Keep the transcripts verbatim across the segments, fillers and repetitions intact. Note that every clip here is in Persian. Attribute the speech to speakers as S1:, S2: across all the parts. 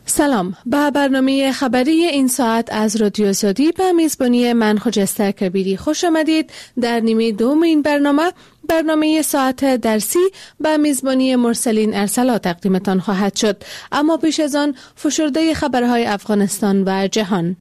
S1: سلام، به برنامه خبری این ساعت از رادیو آزادی به میزبانی من خجسته کبیری خوش آمدید. در نیمه دوم این برنامه برنامه ساعت درسی به میزبانی مرسلین ارسلا تقدیمتان خواهد شد، اما پیش از آن فشرده خبرهای افغانستان و جهان.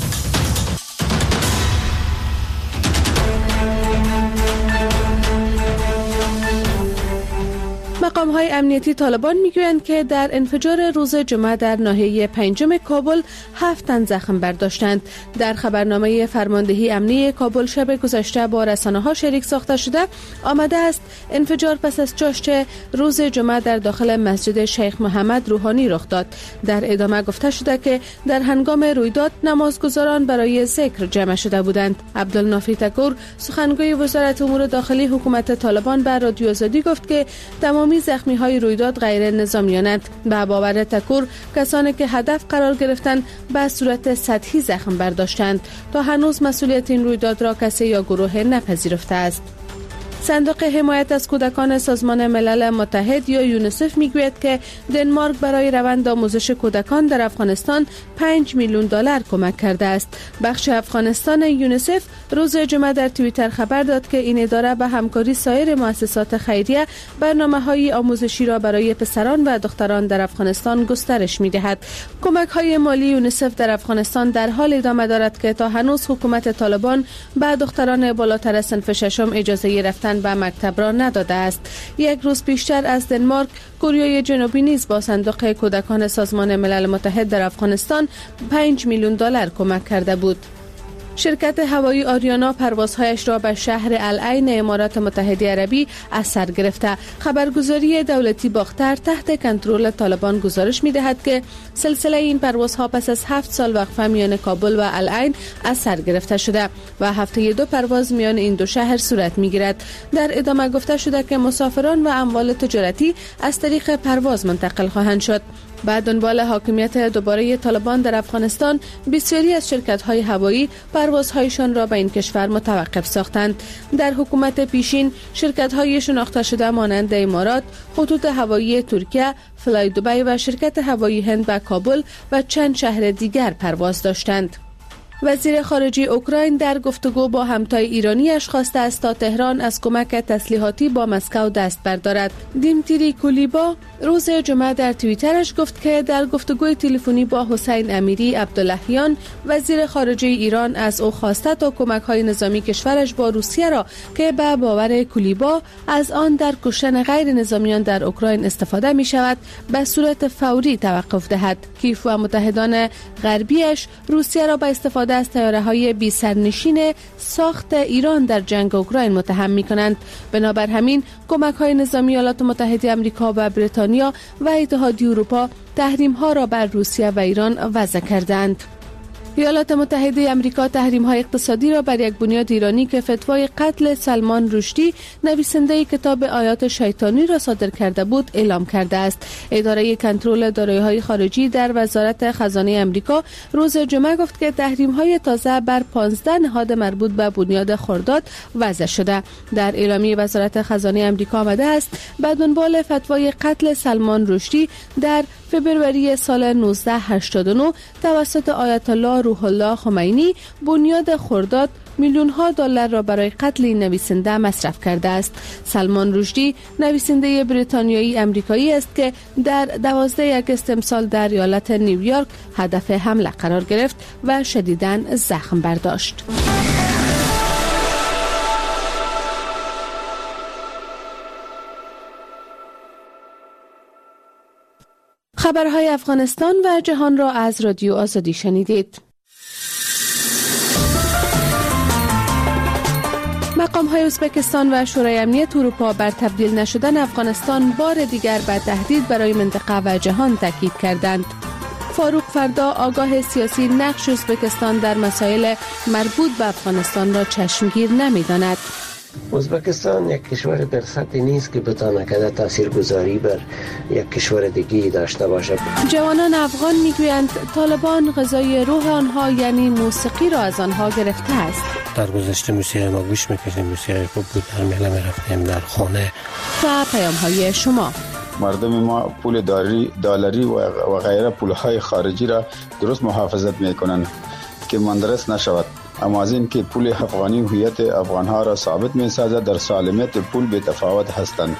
S1: مقام‌های امنیتی طالبان میگویند که در انفجار روز جمعه در ناحیه پنجم کابل هفت تن زخم برداشتند. در خبرنامه فرماندهی امنی کابل شب گذشته با رسانه‌ها شریک ساخته شده آمده است انفجار پس از چاشت روز جمعه در داخل مسجد شیخ محمد روحانی رخ داد. در ادامه گفته شده که در هنگام رویداد نمازگزاران برای ذکر جمع شده بودند. عبدالنافی تکور سخنگوی وزارت امور داخلی حکومت طالبان به رادیو آزادی گفت که تمامی زخمی های رویداد غیر نظامیانند. به باور تکور کسانی که هدف قرار گرفتند به صورت سطحی زخم برداشتند. تا هنوز مسئولیت این رویداد را کسی یا گروه نپذیرفته است. صندوق حمایت از کودکان سازمان ملل متحد یا یونیسف میگوید که دنمارک برای روند آموزش کودکان در افغانستان پنج میلیون دلار کمک کرده است. بخش افغانستان یونیسف روز جمعه در توییتر خبر داد که این اداره به همکاری سایر مؤسسات خیریه برنامه‌های آموزشی را برای پسران و دختران در افغانستان گسترش می‌دهد. کمک‌های مالی یونیسف در افغانستان در حال ادامه دارد که تا هنوز حکومت طالبان به دختران بالاتر از صنف ششم اجازه رفتن به مکتب را نداده است. یک روز پیشتر از دنمارک، کره جنوبی نیز با صندوق کودکان سازمان ملل متحد در افغانستان پنج میلیون دلار کمک کرده بود. شرکت هوایی آریانا پروازهایش را به شهر العین امارات متحده عربی از سر گرفته. خبرگزاری دولتی باختر تحت کنترل طالبان گزارش می‌دهد که سلسله این پروازها پس از هفت سال وقفه میان کابل و العین از سر گرفته شده و هفته دو پرواز میان این دو شهر صورت می‌گیرد. در ادامه گفته شده که مسافران و اموال تجارتی از طریق پرواز منتقل خواهند شد. بعد دنبال حاکمیت دوباره طالبان در افغانستان، بسیاری از شرکت‌های هوایی پروازهایشان را به این کشور متوقف ساختند. در حکومت پیشین، شرکت‌های شناخته شده مانند امارات، خطوط هوایی ترکیه، فلای دبی و شرکت هوایی هند به کابل و چند شهر دیگر پرواز داشتند. وزیر خارجه اوکراین در گفتگو با همتای ایرانیش خواسته است تا تهران از کمک تسلیحاتی با مسکو دست بردارد. دیمتری کولیبا روز جمعه در توییترش گفت که در گفتگوی تلفنی با حسین امیری عبداللهیان وزیر خارجه ایران از او خواسته تا کمک‌های نظامی کشورش با روسیه را که به باور کولیبا از آن در کشتن غیر نظامیان در اوکراین استفاده می شود به صورت فوری توقف دهد. کیف و متحدان غربیش روسیه را به استفاده از طیاره‌های بی سرنشین ساخت ایران در جنگ اوکراین متهم می‌کنند. بنابر همین کمک‌های نظامی ایالات متحده آمریکا و بریتانیا و اتحادیه اروپا تحریم‌ها را بر روسیه و ایران وضع کردند. ایالات متحده آمریکا تحریم‌های اقتصادی را بر یک بنیاد ایرانی که فتوای قتل سلمان رشدی نویسنده کتاب آیات شیطانی را صادر کرده بود اعلام کرده است. اداره کنترل دارایی‌های خارجی در وزارت خزانه آمریکا روز جمعه گفت که تحریم‌های تازه بر پانزده نهاد مربوط به بنیاد خرداد وضع شده. در اعلامیه وزارت خزانه آمریکا آمده است به دنبال فتوای قتل سلمان رشدی در فبروری سال نوزده هشتاد و نه توسط آیت الله روح الله خمینی بنیاد خرداد میلیون ها دلار را برای قتل این نویسنده مصرف کرده است. سلمان رشدی نویسنده بریتانیایی امریکایی است که در دوازده اگست امسال در ایالت نیویورک هدف حمله قرار گرفت و شدیداً زخم برداشت. خبرهای افغانستان و جهان را از رادیو آزادی شنیدید. مقام‌های ازبکستان و شورای امنیت اروپا بر تبدیل نشدن افغانستان بار دیگر به تهدید برای منطقه و جهان تاکید کردند. فاروق فردا آگاه سیاسی نقش ازبکستان در مسائل مربوط به افغانستان را چشمگیر نمی‌داند.
S2: ازبکستان یک کشور در سطحی نیست که بتانه که تاثیرگذاری بر یک کشور دیگری داشته باشد.
S1: جوانان افغان میگویند طالبان غذای روح آنها یعنی موسیقی را از آنها گرفته است.
S3: در گذشته موسیقی ما گوش میکردیم، موسیقی خوب بود، در میله میرفتیم در خانه.
S1: و پیام های شما
S3: مردم ما پول دلاری دلاری و غیره پولهای خارجی را درست محافظت میکنند که مندرس نشود. اما از این که پول افغانی هویت افغانها را ثابت میسازد، در سالمیت پول به تفاوت هستند.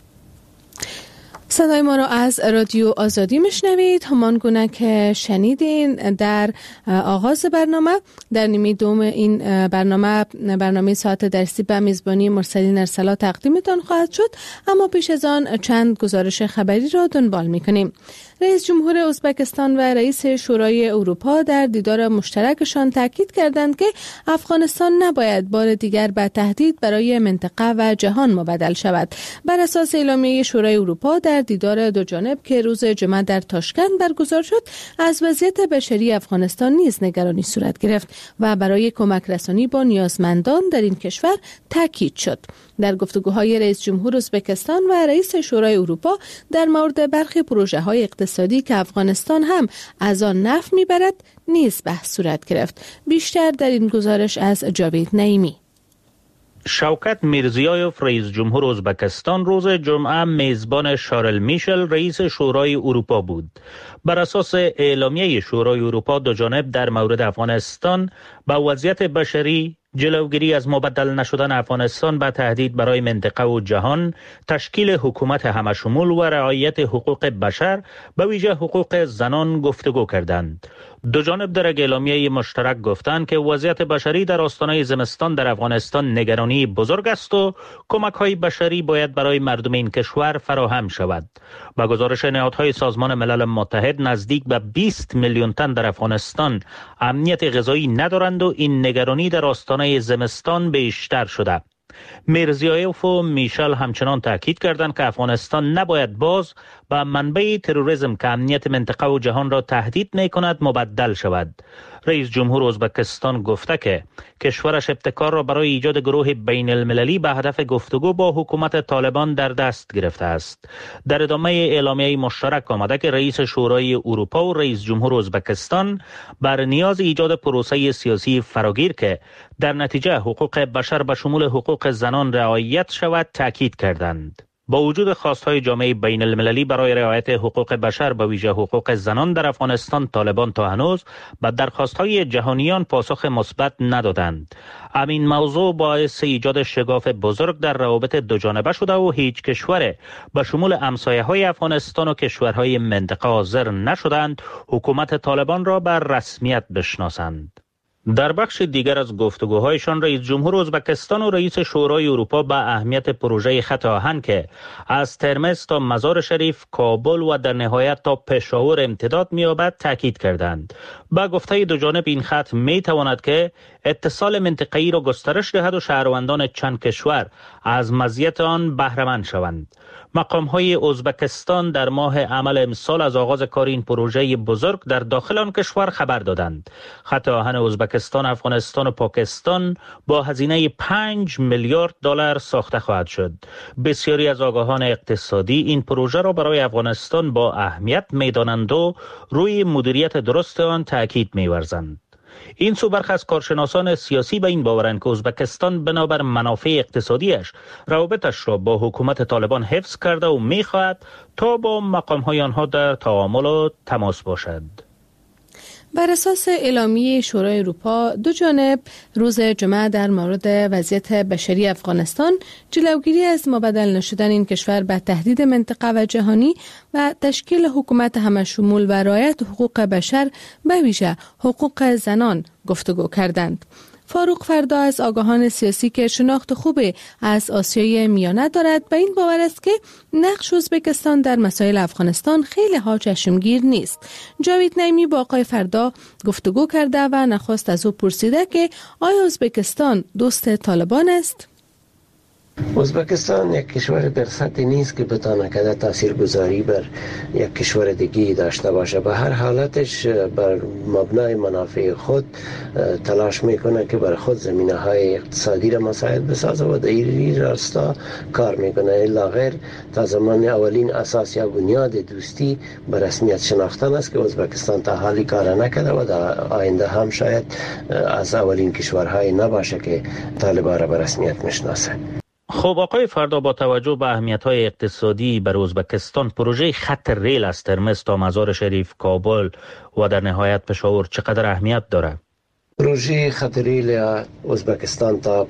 S1: صدای ما را از رادیو آزادی میشنوید، همان گونه که شنیدین در آغاز برنامه. در نیمه دوم این برنامه برنامه ساعت درسی به میزبانی مرسلین ارسلا تقدیمتان خواهد شد، اما پیش از آن چند گزارش خبری را دنبال میکنیم. رئیس جمهور ازبکستان و رئیس شورای اروپا در دیدار مشترکشان تاکید کردند که افغانستان نباید بار دیگر به تهدید برای منطقه و جهان مبدل شود. بر اساس اعلامیه شورای اروپا در دیدار دو جانب که روز جمعه در تاشکند برگزار شد، از وضعیت بشری افغانستان نیز نگرانی صورت گرفت و برای کمک رسانی با نیازمندان در این کشور تاکید شد. در گفتگوهای رئیس جمهور ازبکستان و رئیس شورای اروپا در مورد برخی پروژه‌های اقتصادی که افغانستان هم از آن نفع میبرد نیز بحث صورت گرفت. بیشتر در این گزارش از جاوید نعیمی.
S4: شوکت میرزیایوف رئیس جمهور ازبکستان روز جمعه میزبان شارل میشل رئیس شورای اروپا بود. بر اساس اعلامیه شورای اروپا دو جانب در مورد افغانستان با وضعیت بشری، جلوگیری از مبدل نشدن افغانستان به تهدید برای منطقه و جهان، تشکیل حکومت همشمول و رعایت حقوق بشر به ویژه حقوق زنان گفتگو کردند. دو جانب در اعلامیه مشترک گفتند که وضعیت بشری در آستانه زمستان در افغانستان نگرانی بزرگ است و کمک‌های بشری باید برای مردم این کشور فراهم شود. با گزارش نهادهای سازمان ملل متحد، نزدیک به بیست میلیون تن در افغانستان امنیت غذایی ندارند و این نگرانی در آستانه زمستان بیشتر شده. میرزیایوف و میشل همچنان تاکید کردند که افغانستان نباید باز به منبع تروریسم که امنیت منطقه و جهان را تهدید می‌کند مبدل شود. رئیس جمهور ازبکستان گفته که کشورش ابتکار را برای ایجاد گروه بین المللی به هدف گفتگو با حکومت طالبان در دست گرفته است. در ادامه اعلامیه مشترک آمده که رئیس شورای اروپا و رئیس جمهور ازبکستان بر نیاز ایجاد پروسه سیاسی فراگیر که در نتیجه حقوق بشر به شمول حقوق زنان رعایت شود تاکید کردند. با وجود خواستهای جامعه بین المللی برای رعایت حقوق بشر به ویژه حقوق زنان در افغانستان، طالبان تا هنوز به درخواستهای جهانیان پاسخ مثبت ندادند. همین موضوع باعث ایجاد شگاف بزرگ در روابط دو جانبه شده و هیچ کشور به شمول همسایه‌های افغانستان و کشورهای منطقه حاضر نشدند حکومت طالبان را بر رسمیت بشناسند. در بخش دیگر از گفتگوهایشان رئیس جمهور ازبکستان و رئیس شورای اروپا به اهمیت پروژه خط آهن که از ترمز تا مزار شریف، کابل و در نهایت تا پشاور امتداد می‌یابد تاکید کردند. با گفته دو جانب این خط می‌تواند که اتصال منطقه‌ای را گسترش دهد و شهروندان چند کشور از مزیت آن بهره مند شوند. مقام‌های ازبکستان در ماه عمل امسال از آغاز کار این پروژه بزرگ در داخل آن کشور خبر دادند. خط آهن ازبکستان، افغانستان و پاکستان با هزینه پنج میلیارد دلار ساخته خواهد شد. بسیاری از آگاهان اقتصادی این پروژه را برای افغانستان با اهمیت می‌دانند و روی مدیریت درست آن تاکید می‌ورزند. این سو برخی از کارشناسان سیاسی به این باورند که ازبکستان بنابر منافع اقتصادیش روابطش را با حکومت طالبان حفظ کرده و می‌خواهد تا با مقام‌های آنها در تعامل و تماس باشد.
S1: بر اساس اعلامیه شورای اروپا دو جانب روز جمعه در مورد وضعیت بشری افغانستان، جلوگیری از مبدل نشدن این کشور به تهدید منطقه و جهانی و تشکیل حکومت همشمول و رعایت حقوق بشر به ویژه حقوق زنان گفتگو کردند. فاروق فردا از آگاهان سیاسی که شناخت خوبی از آسیای میانه دارد به این باور است که نقش ازبکستان در مسائل افغانستان خیلی ها چشمگیر نیست. جاوید نعیمی با آقای فردا گفتگو کرده و نخست از او پرسیده که آیا ازبکستان دوست طالبان است؟
S2: ازبکستان یک کشور در سطحی نیست که بتانه که تاثیرگذاری بر یک کشور دیگه داشته باشه. به هر حالتش بر مبنای منافع خود تلاش میکنه که بر خود زمینه های اقتصادی را مساعد بسازه و در این راستا کار میکنه. الا غیر تا زمان اولین اساس یا بنیاد دوستی به رسمیت شناختن است که ازبکستان تا حالی کار نکرده و در آینده هم شاید از اولین کشورهای نباشه که طالبان را به رسمیت میشناسه.
S4: خب آقای فردا، با توجه به اهمیت‌های اقتصادی بر ازبکستان، پروژه خط ریل از ترمز تا مزار شریف، کابل و در نهایت پشاور چقدر اهمیت داره؟
S2: پروژه خط ریل ازبکستان تا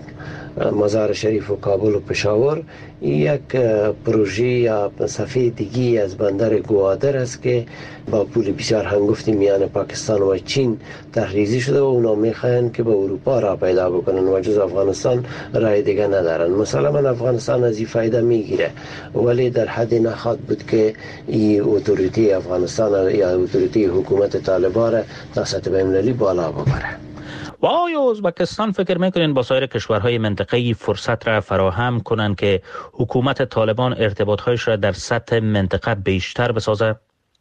S2: مزار شریف و کابل و پشاور یک پروژه یا صفحه دیگی از بندر گوادر است که با پول بسیار هنگفتی میان پاکستان و چین تحریزی شده و اونا میخواهند که به اروپا را پیدا بکنن و جز افغانستان راه دیگه ندارن. مثلا من افغانستان از این فایده میگیره، ولی در حد نخواد بود که این اتوریتی افغانستان یا اتوریتی حکومت طالبان را تا سطح بین‌المللی بالا ببره.
S4: و آیا ازبکستان فکر میکنین با سایر کشورهای منطقه‌ای فرصت را فراهم کنند که حکومت طالبان ارتباطهایش را در سطح منطقه بیشتر بسازه؟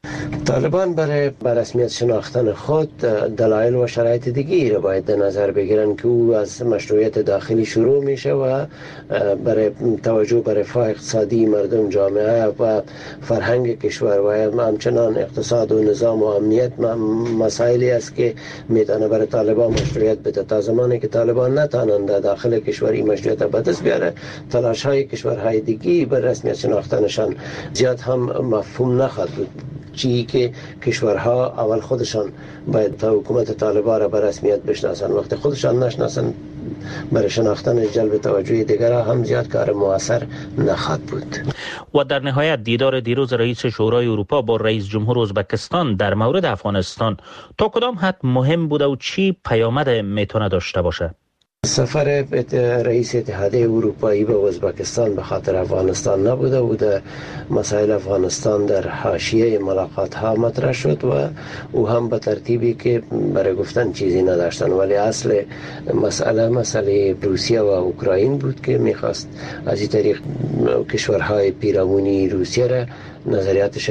S2: طالبان برای رسمیت شناختن خود دلایل و شرایط دیگری را باید در نظر بگیرن که او از مشروعیت داخلی شروع میشه و برای توجه به رفاه اقتصادی مردم، جامعه و فرهنگ کشور و همچنان اقتصاد و نظام و امنیت مسائلی است که میتونه برای طالبان مشروعیت بده. تا زمانی که طالبان نتانند داخل کشور این مشروعیت به دست بیاره، تلاش های کشورهای دیگی برای رسمیت شناختنشان زیاد هم مفهوم نخواهد بود. چی که کشورها اول خودشان باید تا حکومت طالبان را به رسمیت بشناسن، وقتی خودشان نشناسن برای شناختن جلب توجه دیگرها هم زیاد کار موثر نخواهد بود.
S4: و در نهایت دیدار دیروز رئیس شورای اروپا با رئیس جمهور ازبکستان در مورد افغانستان تا کدام حد مهم بوده و چی پیامد میتونه داشته باشه؟
S2: سفر رئیس اتحادیه اروپایی به ازبکستان به خاطر افغانستان نبوده و در مسائل افغانستان در حاشیه ملاقات ها مطرح شد و او هم به ترتیبی که برای گفتن چیزی نداشتن، ولی اصل مسئله مسئله روسیه و اوکراین بود که میخواست از این طریق کشورهای پیرامونی روسیه را نظریاتش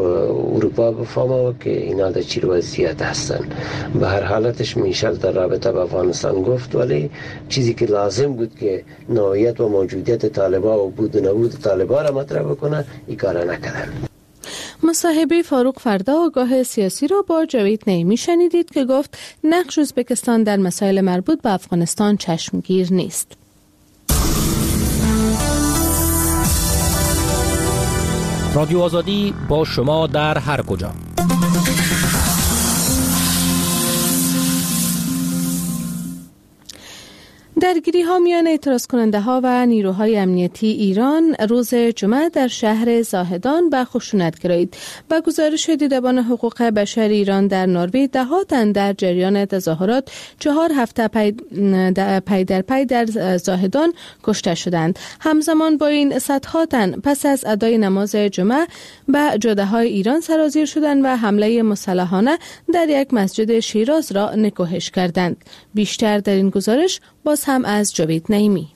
S2: اروپا بفهمه که اینا در چی وضعیت هستن. به هر حالتش میشل در رابطه با افغانستان گفت، ولی چیزی که لازم بود که نوعیت و موجودیت طالبان و بود و نبود طالبان را مطرح بکنه، این کار نکردن.
S1: مصاحبه فاروق فردا آگاه سیاسی را با جاوید نعیمی شنیدید که گفت نقش ازبکستان در مسائل مربوط به افغانستان چشمگیر نیست.
S5: رادیو آزادی با شما در هر کجا.
S1: درگیری ها میان اعتراض کننده ها و نیروهای امنیتی ایران روز جمعه در شهر زاهدان به خشونت گرایید. با گزارش دیدبان حقوق بشر ایران در نروژ، ده ها تن در جریان تظاهرات چهار هفته پی در پی در زاهدان کشته شدند. همزمان با این صدها تن پس از ادای نماز جمعه به جاده های ایران سرازیر شدند و حمله مسلحانه در یک مسجد شیراز را نکوهش کردند. بیشتر در این گزارش باز هم از جاوید نعیمی.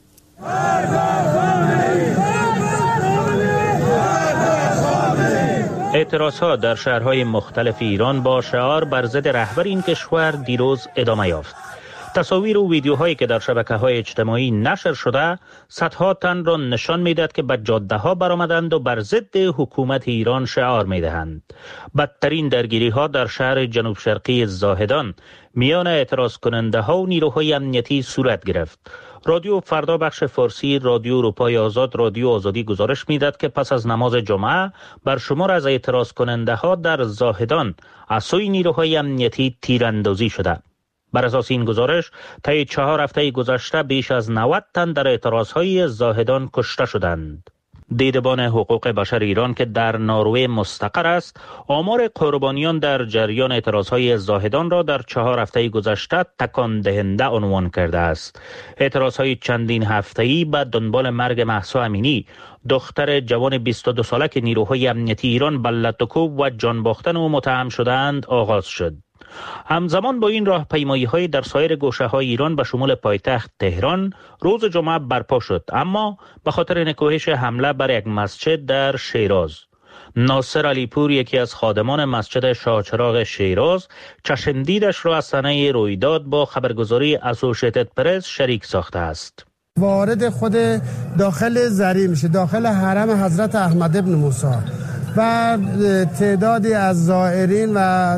S4: اعتراضها در شهرهای مختلف ایران با شعار بر ضد رهبر این کشور دیروز ادامه یافت. تصاویر و ویدیوهایی که در شبکه‌های اجتماعی نشر شده صدها تن را نشان می‌دهد که به جاده‌ها برآمدند و بر ضد حکومت ایران شعار می‌دهند. بدترین درگیری‌ها در شهر جنوب شرقی زاهدان میان اعتراض کننده‌ها و نیروهای امنیتی صورت گرفت. رادیو فردا بخش فارسی رادیو اروپای آزاد رادیو آزادی گزارش می‌دهد که پس از نماز جمعه بر شمار از اعتراض کننده‌ها در زاهدان از سوی نیروهای امنیتی تیراندازی شده. بر اساس این گزارش طی چهار هفته گذشته بیش از نود تن در اعتراضهای زاهدان کشته شدند. دیدبان حقوق بشر ایران که در نروژ مستقر است، آمار قربانیان در جریان اعتراضهای زاهدان را در چهار هفته گذشته تکان دهنده عنوان کرده است. اعتراضهای چندین هفته‌ای به دنبال مرگ مهسا امینی، دختر جوان بیست و دو ساله که نیروهای امنیتی ایران به لطوکوب و جان باختن او متهم شدند آغاز شد. همزمان با این راهپیمایی‌های در سایر گوشه‌های ایران به شمول پایتخت تهران روز جمعه برپا شد، اما به خاطر نکوهش حمله بر یک مسجد در شیراز. ناصر علیپور، یکی از خادمان مسجد شاهچراغ شیراز، چشمدیدش را از صحنه رویداد با خبرگزاری اسوسییتد پرس شریک ساخته است.
S6: وارد خود داخل زری میشه، داخل حرم حضرت احمد ابن موسی و تعدادی از زائرین و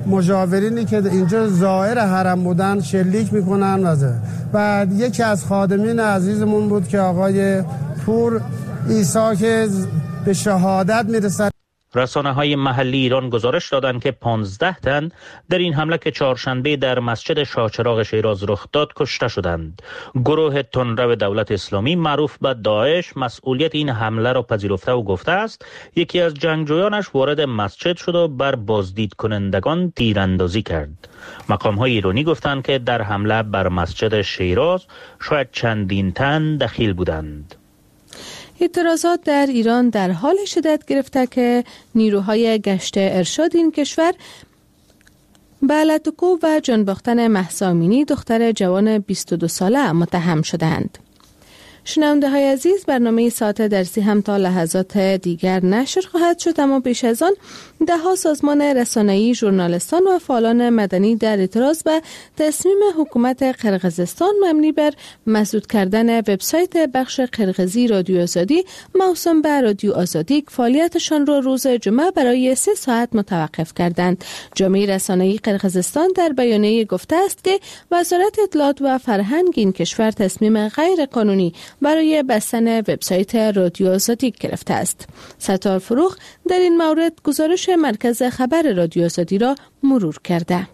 S6: مجاورینی که اینجا زائر حرم بودن شلیک میکنن و و یکی از خادمین عزیزمون بود که آقای پور عیسی که به شهادت میرسد.
S4: رسانه های محلی ایران گزارش دادند که پانزده تن در این حمله که چهارشنبه در مسجد شاهچراغ شیراز رخ داد کشته شدند. گروه تندرو دولت اسلامی معروف به داعش مسئولیت این حمله را پذیرفته و گفته است یکی از جنگجویانش وارد مسجد شد و بر بازدید کنندگان تیراندازی کرد. مقام های ایرانی گفتند که در حمله بر مسجد شیراز شاید چندین تن دخیل بودند.
S1: اعتراضات در ایران در حال شدت گرفته که نیروهای گشت ارشاد این کشور به لطکو و جان باختن مهسا امینی دختر جوان بیست و دو ساله متهم شدند. شنونده های عزیز، برنامه ساعت درسی هم تا لحظات دیگر نشر خواهد شد، اما پیش از آن ده ها سازمان رسانه‌ای، ژورنالیستان و فعالان مدنی در اعتراض به تصمیم حکومت قرقیزستان مبنی بر مسدود کردن وبسایت بخش قرقیزی رادیو آزادی موسوم به رادیو آزادی فعالیتشان را روز جمعه برای سه ساعت متوقف کردند. جامعه رسانه‌ای قرقیزستان در بیانیه گفته است که وزارت اطلاعات و فرهنگ این کشور تصمیم غیر قانونی برای بستن وبسایت رادیو آزادی گرفته است. ستار فروخ در این مورد گزارش مرکز خبر رادیو آزادی را مرور کرده.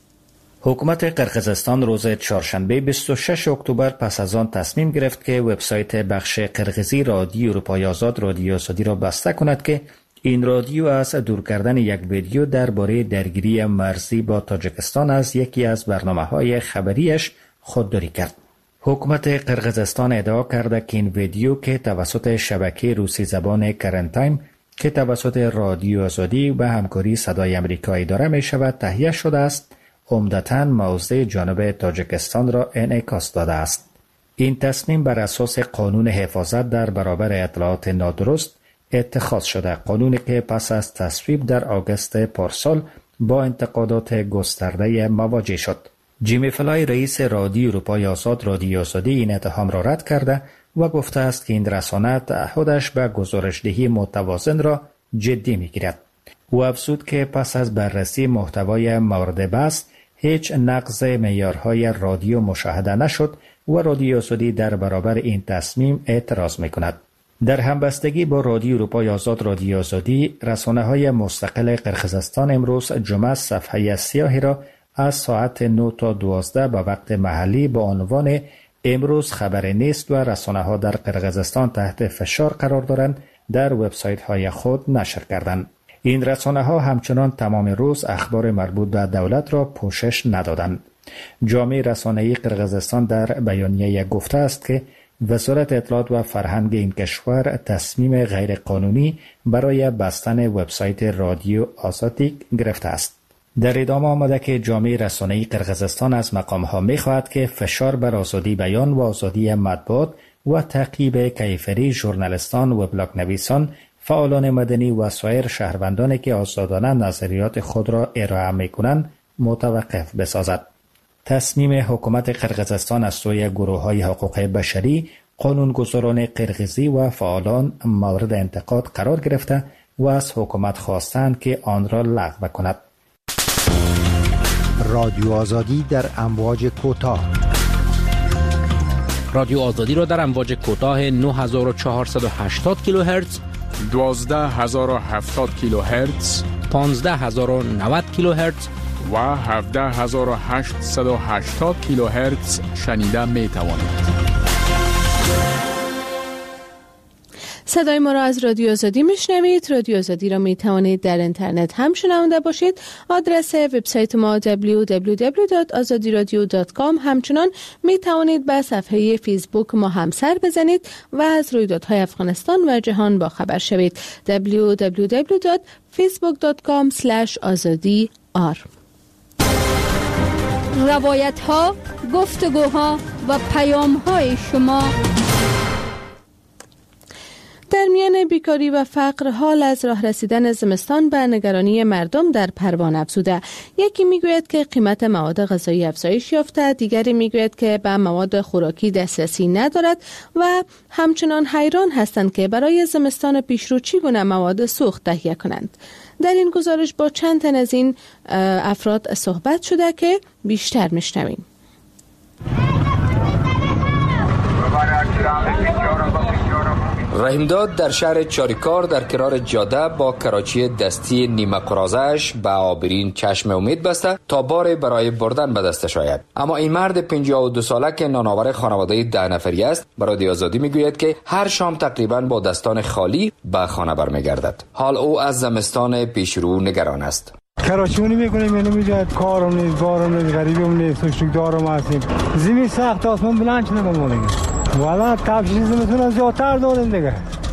S7: حکومت قرقیزستان روز چهارشنبه بیست و ششم اکتبر پس از آن تصمیم گرفت که وبسایت بخش قرقیزی رادیو اروپای آزاد رادیو آزادی را بسته کند که این رادیو از دور کردن یک ویدیو درباره درگیری مرزی با تاجیکستان از یکی از برنامه‌های خبریش خودداری کرد. حکومت قرقیزستان ادعا کرده که این ویدیو که توسط شبکه روسی زبان کرنت تایم که توسط رادیو آزادی و همکاری صدای آمریکایی داره می شود تهیه شده است، عمدتاً موضع جانب تاجیکستان را انعکاس داده است. این تصمیم بر اساس قانون حفاظت در برابر اطلاعات نادرست اتخاذ شده، قانونی که پس از تصویب در آگوست پارسال با انتقادات گسترده مواجه شد. جیمی فلای رئیس رادیو اروپای آزاد رادیو آزادی این اتهام را رد کرده و گفته است که این رسانه تعهدش به گزارش‌دهی متوازن را جدی می‌گیرد. او افزود که پس از بررسی محتوای مورد بحث هیچ نقض معیارهای رادیو مشاهده نشد و رادیو آزادی در برابر این تصمیم اعتراض می‌کند. در همبستگی با رادیو اروپای آزاد رادیو آزادی، رسانه‌های مستقل قرقیزستان امروز جمعه صفحه سیاهی را از ساعت نه تا دوازده به وقت محلی با عنوان امروز خبر نیست و رسانه‌ها در قرقیزستان تحت فشار قرار دارند در وبسایت‌های خود نشر کردند. این رسانه‌ها همچنان تمام روز اخبار مربوط به دولت را پوشش ندادند. جامعه رسانه‌ای قرقیزستان در بیانیه گفته است که وزارت اطلاعات و فرهنگ این کشور تصمیم غیرقانونی برای بستن وبسایت رادیو آزادی گرفته است. در ادامه آمده که جامعه رسانه‌ای قرقیزستان از مقام‌ها می‌خواهد که فشار بر آزادی بیان و آزادی مطبوعات و تعقیب کیفری ژورنالیستان و بلاگ‌نویسان، فعالان مدنی و سایر شهروندانی که آزادانه نظریات خود را ارائه می‌کنند متوقف بسازد. تصمیم حکومت قرقیزستان از سوی گروه‌های حقوق بشری، قانونگذاران قرقیزی و فعالان مورد انتقاد قرار گرفته و از حکومت خواستند که آن را لغو کند.
S8: رادیو آزادی در امواج کوتاه.
S5: رادیو آزادی را در امواج کوتاه نه هزار و چهارصد و هشتاد کیلوهرتز،
S9: دوازده هزار و هفتاد کیلوهرتز،
S5: پانزده هزار و نود کیلوهرتز
S9: و هفده هزار و هشتصد و هشتاد کیلوهرتز شنیده می توانید.
S1: صدای ما را از رادیو آزادی میشنوید. رادیو آزادی را می توانید در اینترنت هم شنونده باشید. آدرس وبسایت ما دبلیو دبلیو دبلیو دات آزادی رادیو دات کام. همچنان می توانید به صفحه فیسبوک ما هم سر بزنید و از رویدادهای افغانستان و جهان با خبر شوید. دبلیو دبلیو دبلیو دات فیسبوک دات کام اسلش آزادی آر.
S10: روایت ها، گفتگوها و پیام های شما.
S1: در میان بیکاری و فقر، حال از راه رسیدن زمستان به نگرانی مردم در پروان افزوده. یکی میگوید که قیمت مواد غذایی افزایش یافته، دیگری میگوید که به مواد خوراکی دسترسی ندارد و همچنان حیران هستند که برای زمستان پیشرو چگونه مواد سوخت تهیه کنند. در این گزارش با چند تن از این افراد صحبت شده که بیشتر میشنویم.
S11: رحیمداد در شهر چاریکار در کنار جاده با کراچی دستی نیمه قرازش به عابرین چشم امید بسته تا بار برای بردن به دستش آید. اما این مرد پنجاه و دو ساله که نانآور خانواده ده نفری است برای آزادی میگوید که هر شام تقریبا با دستان خالی به خانه برمیگردد. حال او از زمستان پیشرو نگران است.
S12: کراچیونی میکنیم اینو میجاد کارم نیست بارم نیست غریبم نیست سوشتک دارم هستیم زمین سخت آسمان بلند شده بمونیم والا تفشیز میتونم زیادتر داریم دیگه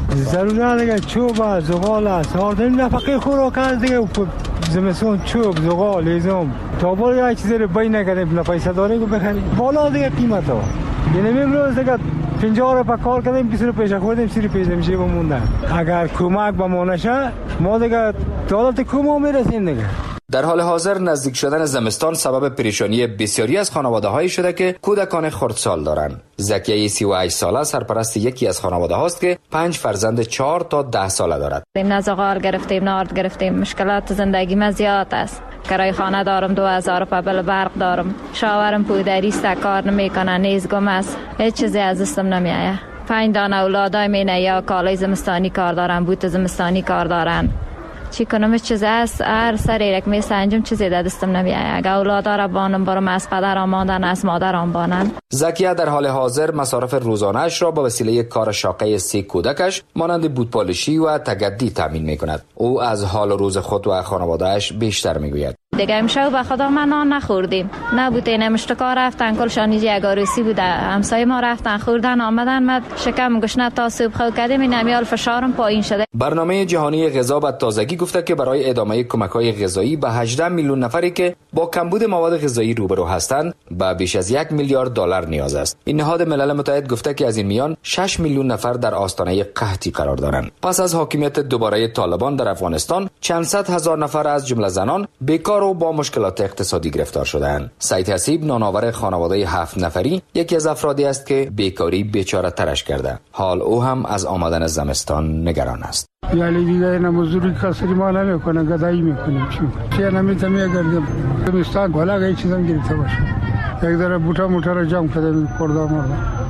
S12: ضرور دیگه چوب است زغال است آردن نفقه خوراک است دیگه زمستون چوب زغال لیزم تا بار یک چیزی رو بای نکردیم نه پیسه داریم که بخریم بالا دیگه قیمت ها یعنی امروز دیگه پنجاه رو پا کار کردیم بیست رو پیش خوردیم سی رو پیش میشه بموندن اگر کمک به ما نشه ما دیگه دولت کمو میرسیم دیگه.
S11: در حال حاضر نزدیک شدن زمستان سبب پریشانی بسیاری از خانواده‌هایی شده که کودکان خردسال دارند. زکیه سی و هشت ساله سرپرست یکی از خانواده هاست که پنج فرزند چهار تا ده ساله دارد.
S13: نه زغال گرفتیم نه آرد گرفتیم مشکلات زندگی ما زیاد است. کرای خانه دارم دو هزار روپیه بل برق دارم شاورم پودری است کار نمیکنه نیز گم است هیچ چیزی از دستم نمیآید. پنج دانه اولادای مینه یا کالای زمستانی کار دارن بوت زمستانی کار دارن چی کنم چیز است هر سری یک می سنجم چیزی در دستم نمیآید اگه اولادا را بانم برم از پدرم ماندن از مادرم بانن.
S11: زکیه در حال حاضر مصارف روزانه‌اش را با وسیله کار شاقه سه کودکش مانند بوتپالشی و تگدی تامین میکند. او از حال روز خود و خانواده‌اش بیشتر میگوید.
S13: دیگه امشب به خدا ما نان نخوردیم نبوده نمشتکار رفتن کلشان یک عروسی بوده همسایه ما رفتن خوردن آمدن ما شکم گشنه تا صبح خو کردیم این امیال فشارم پایین شده.
S11: برنامه جهانی غذا به تازگی گفته که برای ادامه کمک‌های غذایی به هجده میلیون نفری که با کمبود مواد غذایی روبرو هستند به بیش از یک میلیارد دلار نیاز است. این نهاد ملل متحد گفته که از این میان شش میلیون نفر در آستانه قحطی قرار دارند. پس از حاکمیت دوباره طالبان در افغانستان چند صد هزار نفر از جمله زنان بیکار و با مشکلات اقتصادی گرفتار شده‌اند. سعید حسیب نانآور خانواده هفت نفری یکی از افرادی است که بیکاری بیچاره ترش کرده. حال او هم از آمدن زمستان نگران است.
S12: یعنی دیگه این مزدوری کسری ما نمیکنه گدایی میکنیم چی نمیتونم گردیم زمستان بالا هیچ چیزم گرفته باشه یک ذره بوتا موتر رو جمع کردیم خوردم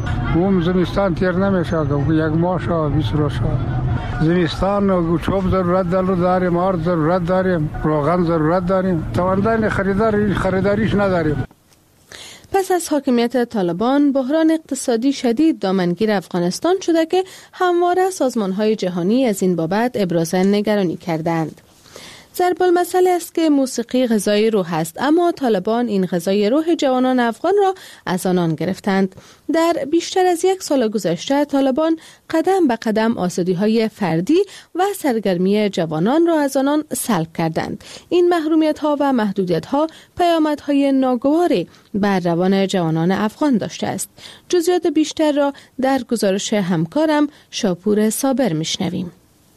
S12: اون زمستان تیر نمیشه که یک ماه شا بیست روز شا زمستان چوب ضرورت داریم آرد ضرورت داریم روغن ضرورت داریم توانایی خریداری خریداریش نداریم.
S1: پس از حاکمیت طالبان بحران اقتصادی شدید دامنگیر افغانستان شده که همواره سازمان‌های جهانی از این بابت ابراز نگرانی کردند. ضرب المثل است که موسیقی غذای روح است، اما طالبان این غذای روح جوانان افغان را از آنان گرفتند. در بیشتر از یک سال گذشته طالبان قدم به قدم آزادی‌های فردی و سرگرمی جوانان را از آنان سلب کردند. این محرومیت‌ها و محدودیت‌ها پیامدهای ناگواری بر روان جوانان افغان داشته است. جزئیات بیشتر را در گزارش همکارم شاپور صابر میشنویم.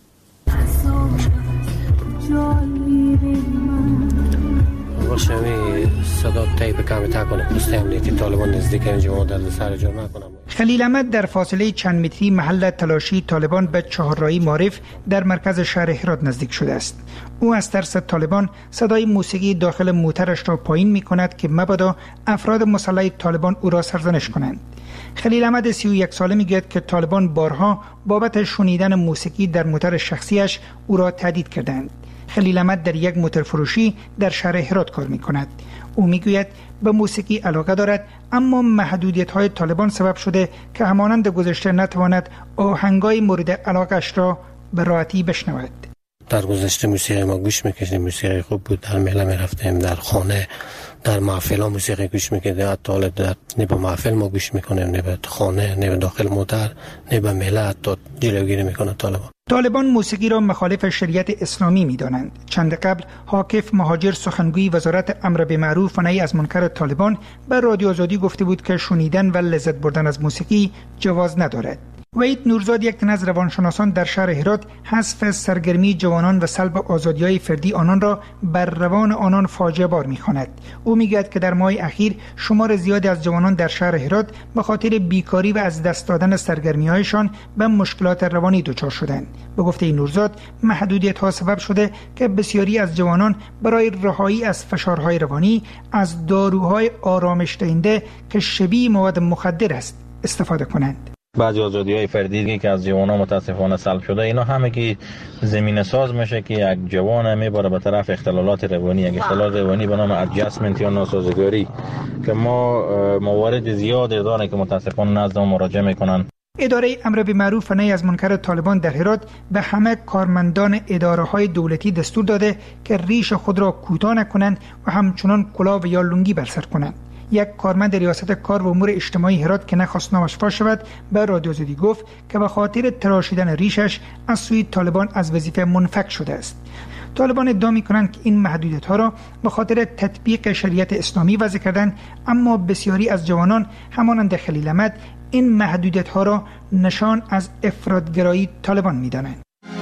S14: خلیل احمد در فاصله چند متری محل تلاشی طالبان به چهارراهی معارف در مرکز شهر هرات نزدیک شده است. او از ترس طالبان صدای موسیقی داخل موترش را پایین می کند که مبادا افراد مسلح طالبان او را سرزنش کنند. خلیل احمد سی و یک ساله میگوید که طالبان بارها بابت شنیدن موسیقی در موتر شخصیش او را تهدید کردند. خلیل احمد در یک موتر فروشی در شهر هرات کار می کند. او می گوید به موسیقی علاقه دارد، اما محدودیت های طالبان سبب شده که همانند گذشته نتواند آهنگای مورد علاقش را به راحتی بشنود.
S15: در گذشته موسیقی ما گوش میکشیم، موسیقی خوب بود، در میله میرفتیم، در خانه در محفل ها موسیقی گوش میکردیم، حتی در نه به محفل ما گوش میکنیم، نه به خانه، نه به داخل موتر، نه به میله، حتی جلوگیری میکنه طالبان.
S14: طالبان موسیقی را مخالف شریعت اسلامی می‌دانند. چند قبل حاکف مهاجر سخنگوی وزارت امر بالمعروف و نهی از منکر طالبان به رادیو آزادی گفته بود که شنیدن و لذت بردن از موسیقی جواز ندارد. وحید نورزاد، یک تن از روانشناسان در شهر هرات، حذف سرگرمی جوانان و سلب آزادی‌های فردی آنان را بر روان آنان فاجعه بار می‌خواند. او می‌گوید که در ماه اخیر شمار زیادی از جوانان در شهر هرات به خاطر بیکاری و از دست دادن سرگرمی‌هایشان به مشکلات روانی دچار شدند. به گفته نورزاد، محدودیت‌ها سبب شده که بسیاری از جوانان برای رهایی از فشارهای روانی از داروهای آرامش دهنده که شبیه مواد مخدر است استفاده کنند.
S16: بعضی آزادی‌های فردی که از جوانان متاسفانه سلب شده، اینا همه که زمینه ساز میشه که یک جوان میبره به طرف اختلالات روانی، یک اختلال روانی به نام ادجاستمنت یا ناسازگاری که ما موارد زیادی داره که متاسفانه نزد ما مراجعه میکنن.
S14: اداره امر بالمعروف و نهی از منکر طالبان در هرات به همه کارمندان اداره‌های دولتی دستور داده که ریش خود را کوتاه نکنند و همچنان کلاه یا لنگی بر سر کنند. یک کارمند ریاست کار و امور اجتماعی هرات که نخواست نامش فاش شود به رادیو آزادی گفت که به خاطر تراشیدن ریشش از سوی طالبان از وظیفه منفک شده است. طالبان ادعا می‌کنند که این محدودیت‌ها را به خاطر تطبیق شریعت اسلامی وضع کردند، اما بسیاری از جوانان همانند خلیل احمد این محدودیت‌ها را نشان از افراط‌گرایی طالبان می‌دانند.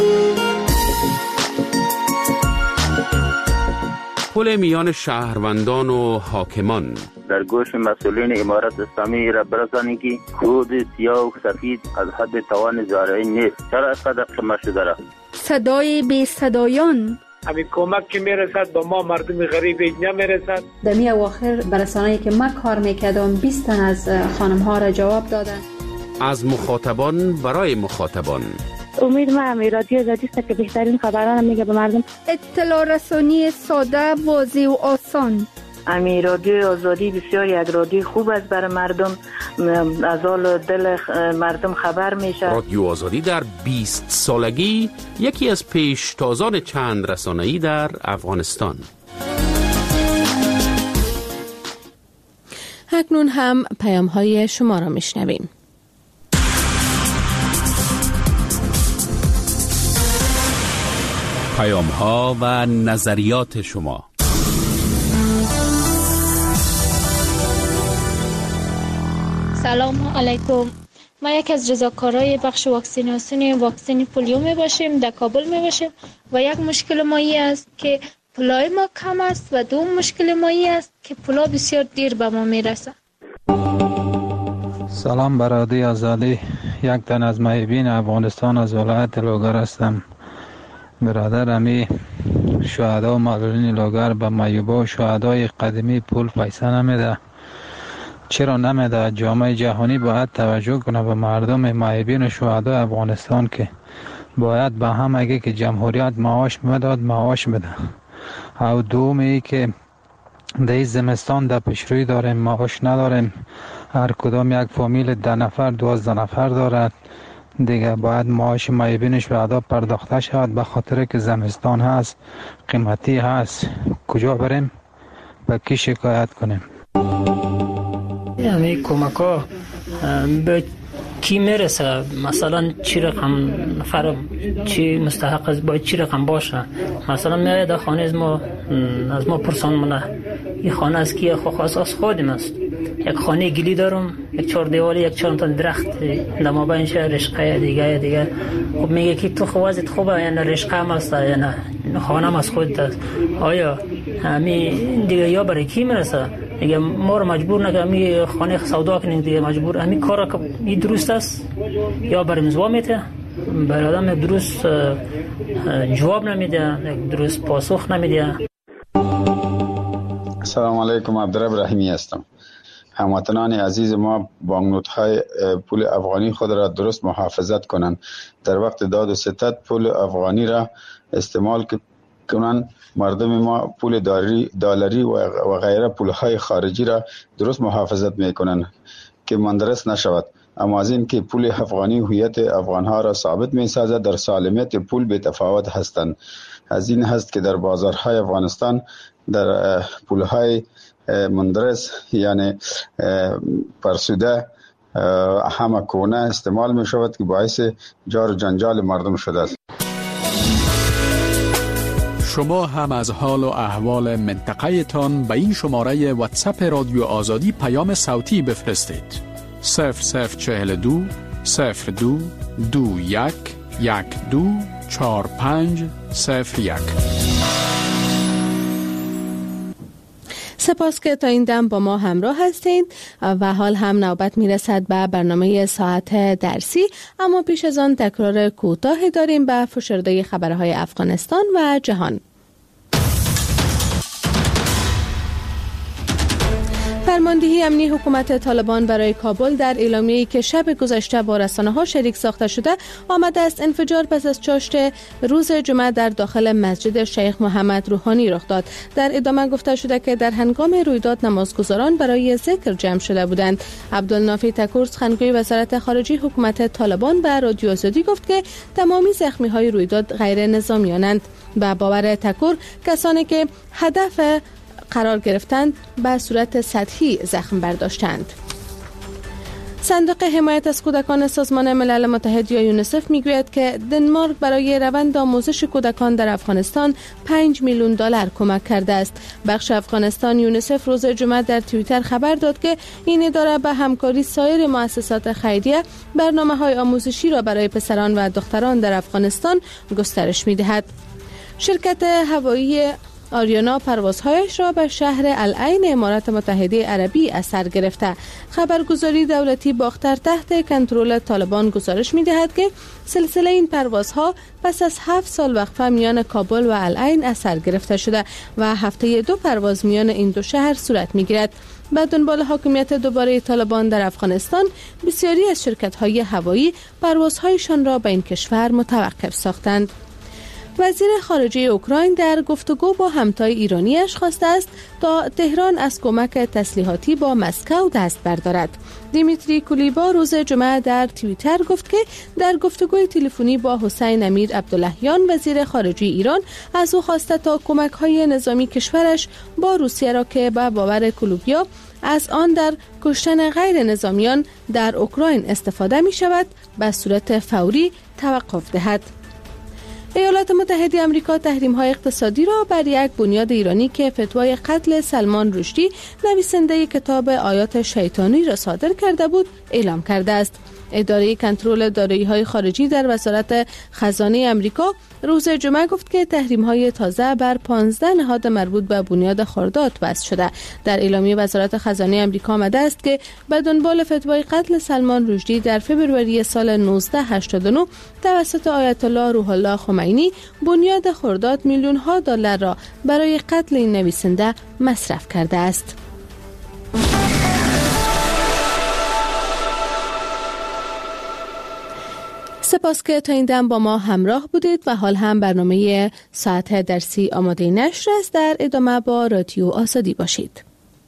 S17: پل میان شهروندان و حاکمان
S18: در گوش مسئولین امارت اسلامی را برسانید که کود سیاه و سفید از حد توان زارعی نیست. چرا اینقدر شما شده را؟
S10: صدای بی صدایان،
S19: همین کمک که میرسد با ما مردم غریب نمیرسد.
S20: در می اواخر برسانه‌ای که من کار میکردم بیست تن از خانم ها را جواب دادن.
S17: از مخاطبان برای مخاطبان.
S21: امید ما امی رادیو آزادی است که بهترین خبران میگه به مردم.
S10: اطلاع رسانی ساده، واضح و آسان.
S21: امی رادیو آزادی بسیار یک رادیو خوب است برای مردم، از حال دل مردم خبر میشه.
S17: رادیو آزادی در بیست سالگی یکی از پیشتازان چند رسانه‌ای در افغانستان.
S1: اکنون هم پیام های شما را میشنویم.
S17: پیام ها و نظریات شما.
S22: سلام علیکم. ما یک از رضاکارای بخش واکسیناسیون واکسن پولیو می باشیم، در کابل می باشیم و یک مشکل ما ای است که پولای ما کم است و دوم مشکل ما ای است که پولا بسیار دیر به ما می رسه.
S23: سلام برادری آزادی، یک تن از محبین افغانستان از ولایت لوگر هستم. برادر امی شهدا و معلولین لوگر به مایوبا و شهدای قدیمی پول پیسه نمیده. چرا نمیده؟ جامعه جهانی باید توجه کنه به مردم محبین و شهدای افغانستان که باید به هم اگه که جمهوریت معاش میداد معاش بده. او دومی که در زمستان در پیشروی داریم معاش نداریم، هر کدام یک فامیل ده نفر دوازده نفر دارد دیگه، باید معاش محبین شهدا پرداخته شود به خاطر که زمستان هست، قیمتی هست. کجا بریم؟ به کی شکایت کنیم؟
S24: یعنی کمک ها به کی میرسه؟ مثلا چی رقم نفر چی مستحق است، باید چی رقم باشه؟ مثلا میاید در خانه از ما از ما پرسان منه این خانه از کیه؟ خو خاص از خودم است. یک خانه گلی دارم، یک چهار دیواری، یک چهار تا درخت در مابین شهر رشقه دیگه دیگه. خب میگه که تو خوازت خوبه یا نه رشقه هم است یا نه خانه هم از خودت است. آیا همین دیگه یا برای کی میرسه؟ میگه ما رو مجبور نگه می خانه سودا کنیم دیگه، مجبور همین کار که این درست است یا برای مزوا میته؟ برای آدم درست جواب نمیده، درست پاسخ نمیده.
S3: السلام علیکم، عبدالرب رحیمی هستم. هموطنان عزیز ما بانکنوت‌های پول افغانی خود را درست محافظت کنند. در وقت داد و ستد پول افغانی را استعمال کنند. مردم ما پول دلاری دلاری و غیره پولهای خارجی را درست محافظت میکنند که مندرس نشود. اما از این که پول افغانی هویت افغانها را ثابت می سازد، در سالمیت پول به تفاوت هستند. از این هست که در بازارهای افغانستان در پولهای مندرس یعنی فرسوده همه کونه استعمال می شود که باعث جار و جنجال مردم شده است.
S9: شما هم از حال و احوال منطقه تان به این شماره واتساپ رادیو آزادی پیام صوتی بفرستید. صفر صفر چهل و دو صفر دو دو یک یک دو چهار پنج صفر یک.
S1: سپاس که تا این دم با ما همراه هستید و حال هم نوبت میرسد به برنامه ساعت درسی، اما پیش از آن تکرار کوتاهی داریم به فشرده خبرهای افغانستان و جهان. فرماندهی امنی حکومت طالبان برای کابل در اعلامیه‌ای که شب گذشته با رسانه‌ها شریک ساخته شده آمده است انفجار پس از چاشت روز جمعه در داخل مسجد شیخ محمد روحانی رخ داد. در ادامه گفته شده که در هنگام رویداد نمازگزاران برای ذکر جمع شده بودند. عبدالنافی تکور سخنگوی وزارت خارجه حکومت طالبان به رادیو آزادی گفت که تمامی زخمی‌های رویداد غیر نظامیانند. با باور تکور کسانی که هدف قرار گرفتند به صورت سطحی زخم برداشتند. صندوق حمایت از کودکان سازمان ملل متحد یا یونیسف میگوید که دنمارک برای روند آموزش کودکان در افغانستان پنج میلیون دلار کمک کرده است. بخش افغانستان یونیسف روز جمعه در توییتر خبر داد که این اداره به همکاری سایر مؤسسات خیریه برنامه‌های آموزشی را برای پسران و دختران در افغانستان گسترش می‌دهد. شرکت هوایی آریانا پروازهایش را به شهر العین امارات متحده عربی از سر گرفته. خبرگزاری دولتی باختر تحت کنترل طالبان گزارش می‌دهد که سلسله این پروازها پس از هفت سال وقفه میان کابل و العین از سر گرفته شده و هفته دو پرواز میان این دو شهر صورت می‌گیرد. به دنبال حاکمیت دوباره طالبان در افغانستان، بسیاری از شرکت‌های هوایی پروازهایشان را به این کشور متوقف ساختند. وزیر خارجه اوکراین در گفتگو با همتای ایرانیش خواسته است تا تهران از کمک تسلیحاتی با مسکو دست بردارد. دیمیتری کولیبا روز جمعه در توییتر گفت که در گفتگوی تلفنی با حسین امیر عبداللهیان وزیر خارجه ایران از او خواسته تا کمک‌های نظامی کشورش با روسیه را که به باور کولیبا از آن در کشتن غیر نظامیان در اوکراین استفاده می شود به صورت فوری توقف دهد. ایالات متحده آمریکا تحریم‌های اقتصادی را بر یک بنیاد ایرانی که فتوای قتل سلمان رشدی نویسنده کتاب آیات شیطانی را صادر کرده بود اعلام کرده است. اداره کنترل دارایی‌های خارجی در وزارت خزانه آمریکا روز جمعه گفت که تحریم‌های تازه بر پانزده نهاد مربوط به بنیاد خرداد وضع شده. در اعلامیه وزارت خزانه آمریکا آمده است که به دنبال فتوای قتل سلمان رشدی در فوریه سال نوزده هشتاد و نه توسط آیت الله روح الله خمینی بنیاد خرداد میلیون‌ها دلار را برای قتل این نویسنده مصرف کرده است. سپاس که تا این دم با ما همراه بودید و حال هم برنامه ساعت درسی آماده نشر است. در ادامه با رادیو آزادی باشید.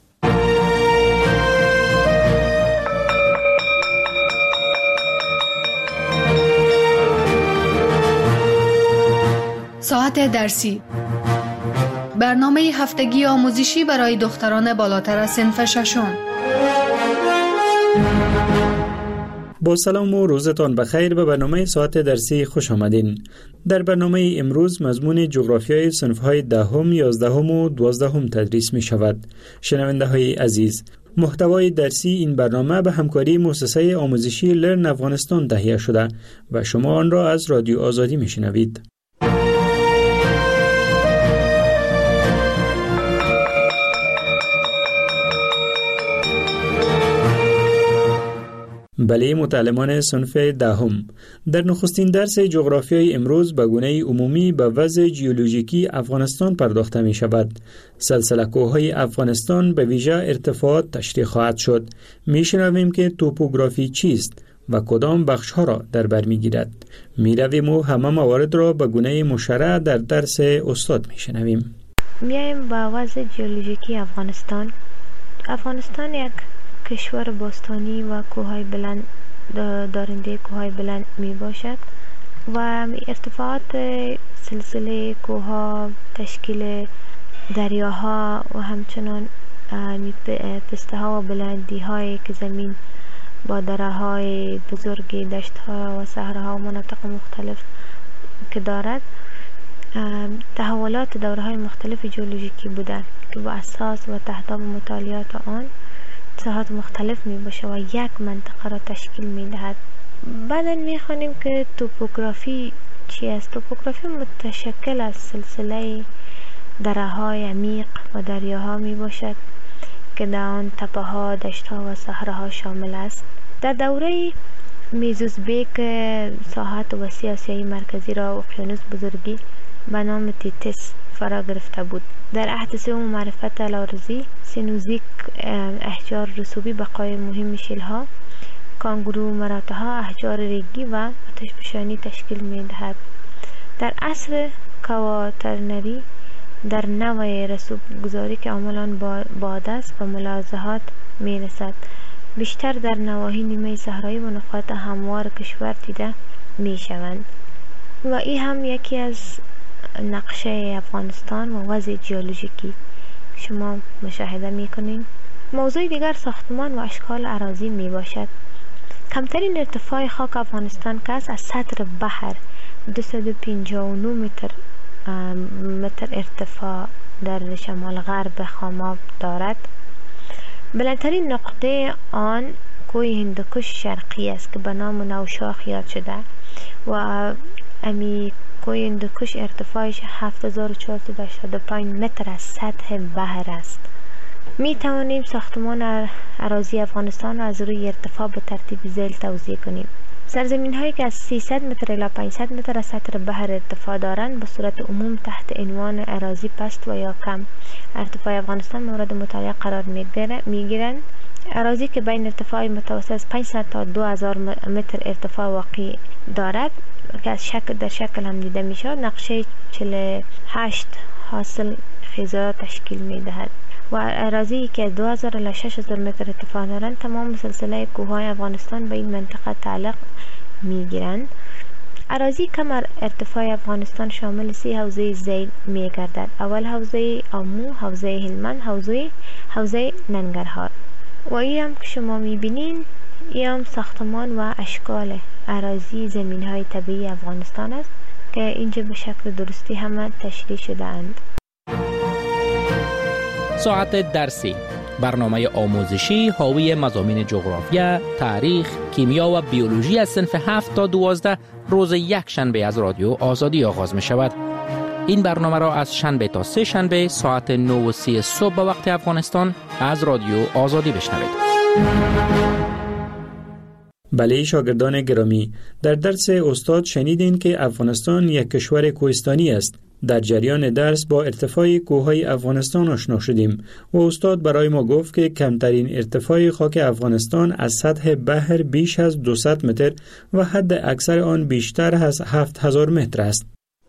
S2: ساعت درسی، برنامه هفتگی آموزشی برای دختران بالاتر از صنف ششم.
S4: با سلام و روزتان بخیر به برنامه ساعت درسی خوش آمدین. در برنامه امروز مضمون جغرافیای صنف‌های دهم، یازدهم و دوازدهم تدریس می شود. شنونده های عزیز، محتوای درسی این برنامه به همکاری مؤسسه آموزشی لرن افغانستان تهیه شده و شما آن را از رادیو آزادی می شنوید. بله متعلمان صنف دهم، در نخستین درس جغرافیای امروز به گونه عمومی به وضع ژئولوژیکی افغانستان پرداخته می شود. سلسله کوههای افغانستان به ویژه ارتفاعات تشریح خواهد شد. می شنویم که توپوگرافی چیست و کدام بخشها را در بر می گیرد. می رویم و همه موارد را به گونه مشرع در درس استاد می شنویم.
S6: میایم به وضع ژئولوژیکی افغانستان. افغانستان یک کشور باستانی و کوههای بلند دارنده کوههای بلند می باشد و ارتفاعات سلسله کوهها، تشکیل دریاها و همچنان پسته ها و بلندی هایی که زمین با دره های بزرگ، دشت ها و صحراها و مناطق مختلف که دارد تحولات دوره های مختلف ژئولوژیکی بوده که با اساس و تحت مطالعات آن ساحات مختلف می باشه و یک منطقه را تشکیل می دهد. بعدا میخوانیم که توپوگرافی چی است. توپوگرافی متشکل از سلسله دره‌های عمیق و دریاها می باشد که در آن تپه‌ها، دشت‌ها و صحراها شامل است. در دوره میزوزبیک ساحت وسیع آسیای مرکزی را اقیانوس بزرگی به نام تیتس فرا گرفته بود. در عهد سوم معرفت الارزی سینوزیک احجار رسوبی بقای مهم شیل‌ها، کانگورو مراتها، احجار ریگی و آتشفشانی تشکیل می دهد. در عصر کواترنری در نوع رسوب گذاری که عملاً باد است و ملاحظات می رسد، بیشتر در نواحی نیمه صحرایی و نقاط هموار کشور دیده می شوند و این هم یکی از نقشه افغانستان و وضع جیولوژیکی شما مشاهده می کنید. موضوع دیگر ساختمان و اشکال اراضی می باشد. کمترین ارتفاع خاک افغانستان که از سطح بحر دویست و پنجاه و نه متر متر ارتفاع در شمال غرب خاماب دارد. بلندترین نقطه آن کوه هندوکش شرقی است که به نام نوشاخ یاد شده و امی کوه هندوکش ارتفاعش هفت هزار و چهارصد و هشتاد و پنج متر از سطح بحر است. می توانیم ساختمان اراضی افغانستان از روی ارتفاع به ترتیب ذیل توضیح کنیم. سرزمین هایی که از سیصد متر الی پانصد متر از سطح بحر ارتفاع دارند به صورت عموم تحت عنوان اراضی پست و یا کم ارتفاع افغانستان مورد مطالعه قرار می گیرند. اراضی که بین ارتفاع متوسط از پانصد تا دو هزار متر ارتفاع واقع دارد که از شکل در شکل هم دیده می شود، نقشه چهل و هشت حاصل خیزا تشکیل می دهد و اراضی که از دو هزار الی شش هزار متر ارتفاع دارند تمام سلسله کوههای افغانستان به این منطقه تعلق می گیرند. اراضی کم ارتفاع افغانستان شامل سی حوزه ذیل می گردد. اول حوزه آمو، حوزه هلمند، حوزه حوزه ننگرهار و این هم که شما می بینین این هم ساختمان و اشکال اراضی زمین های طبیعی افغانستان است که اینجا به شکل درستی همه تشریح شده اند.
S5: ساعت درسی، برنامه آموزشی حاوی مضامین جغرافیا، تاریخ، کیمیا و بیولوژی از صنف هفت تا دوازده روز یک شنبه از رادیو آزادی آغاز می شود. این برنامه را از شنبه تا سه شنبه ساعت نه و سی صبح به وقت افغانستان از رادیو آزادی بشنوید.
S4: بله شاگردان گرامی، در درس استاد شنیدین که افغانستان یک کشور کوهستانی است. در جریان درس با ارتفاع کوههای افغانستان آشنا شدیم و استاد برای ما گفت که کمترین ارتفاع خاک افغانستان از سطح بحر بیش از دویست متر و حد اکثر آن بیشتر از هفت هزار متر است.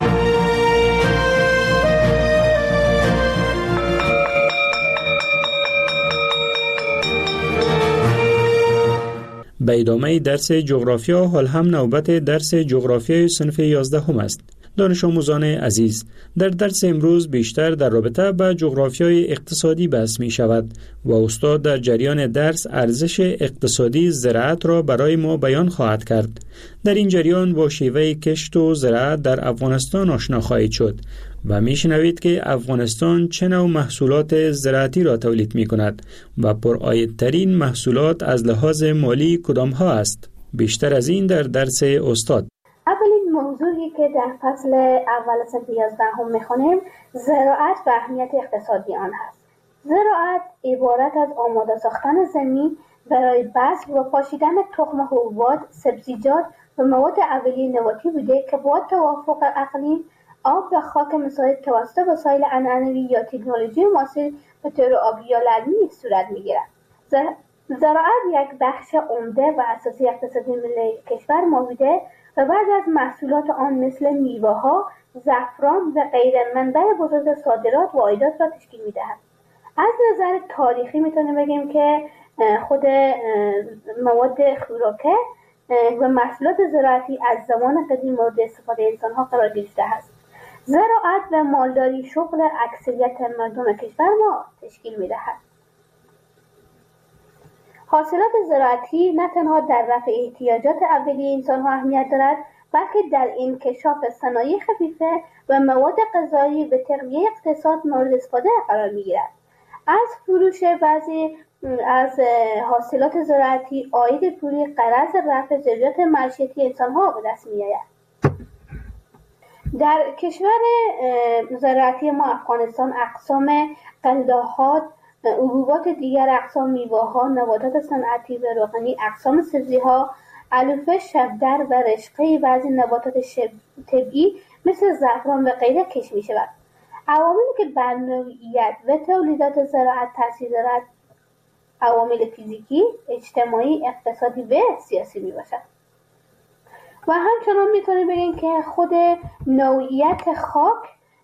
S4: به ادامه درس جغرافیا حال هم نوبت درس جغرافیای صنف یازده هم است. دانش آموزان عزیز، در درس امروز بیشتر در رابطه با جغرافیای اقتصادی بحث می شود و استاد در جریان درس ارزش اقتصادی زراعت را برای ما بیان خواهد کرد. در این جریان با شیوه کشت و زراعت در افغانستان آشنا خواهید شد و می شنوید که افغانستان چه نوع محصولات زراعتی را تولید می کند و پرعایدترین محصولات از لحاظ مالی کدام ها است. بیشتر از این در درس استاد.
S7: اولین موضوعی که در فصل اول صنف یازدهم میخونیم زراعت و اهمیت اقتصادی آن هست. زراعت عبارت از آماده ساختن زمین برای بذر و پاشیدن تخم حبوبات، سبزیجات و مواد اولیه نباتی بوده که با توافق اقلیم، آب و خاک مساعد توسط وسایل عنعنوی یا تکنولوژی معاصر به طور آبی یا لرمی صورت میگیرد. زراعت یک بخش عمده و اساسی اقتصادی ملی کشور موجوده و بعضی از محصولات آن مثل میوه‌ها، زعفران و غیره منبع بزرگ صادرات و عایدات را تشکیل می‌دهد. از نظر تاریخی میتونیم بگیم که خود مواد خوراکه و محصولات زراعتی از زمان قدیم مورد استفاده انسان‌ها قرار گرفته است. زراعت و مالداری شغل اکثریت مردم کشور ما تشکیل می‌دهد. حاصلات زراعتی نه تنها در رفع احتیاجات اولیه انسان‌ها اهمیت دارد، بلکه در انکشاف صنایع خفیفه و مواد غذایی به تقویت اقتصاد مورد استفاده قرار می‌گیرد. از فروش بعضی از حاصلات زراعتی عاید پولی غرض رفع ضروریات معیشتی انسان‌ها به دست می‌آید. در کشور زراعتی ما افغانستان اقسام غله‌ها، حبوبات دیگر، اقسام میوه‌ها، نباتات صنعتی و روغنی، اقسام سبزی‌ها، علوفه، شبدر و رشقه بعضی نباتات طبیعی مثل زعفران و غیره کشت می‌شود. عواملی که بر نوعیت و تولیدات زراعت تاثیر دارد عوامل فیزیکی، اجتماعی، اقتصادی و سیاسی میباشد. و همچنان میتونیم بگیم که خود نوعیت خاک،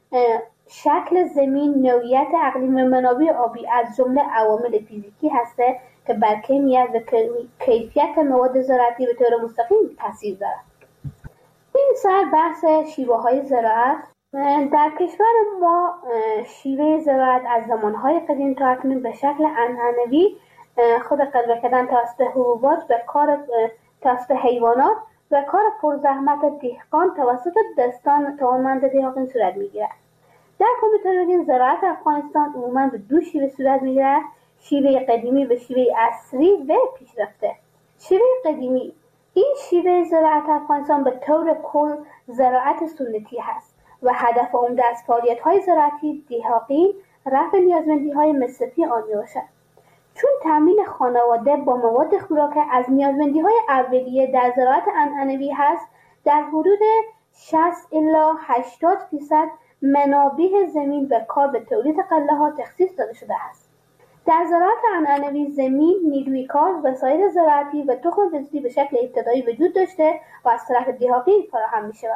S7: شکل زمین، نوعیت اقلیم و منابع آبی از جمله عوامل فیزیکی هسته که بر کیفیت و کیفیت مواد زراعتی به طور مستقیم تاثیر دارد. این سر بحث شیوه های زراعت. در کشور ما شیوه زراعت از زمانهای قدیم تا اکنون به شکل عنعنوی خود قلبه کردن توسط حبوبات و کار توسط حیوانات و کار پرزحمت دهقان توسط دستان توانمند دهقان صورت میگیرد. در کل میتونیم بگیم زراعت افغانستان عموما به دو شیوه صورت میگیرد: شیوه قدیمی و شیوه عصری و پیشرفته. شیوه قدیمی، این شیوه زراعت افغانستان به طور کل زراعت سنتی هست و هدف عمده از فعالیت‌های زراعتی دهقانی رفع نیازمندی‌های مصرفی آن میباشد، چون تامین خانواده با مواد خوراک از نیازمندی‌های اولیه در زراعت عنعنوی هست. در حدود شصت الی هشتاد درصد منابع زمین و کار به تولید غله‌ها تخصیص داده شده است. در زراعت عنعنوی زمین، نیروی کار، وسایل زراعتی و تخم بذری به شکل ابتدایی وجود داشته و از طرف دهقان فراهم می‌شود.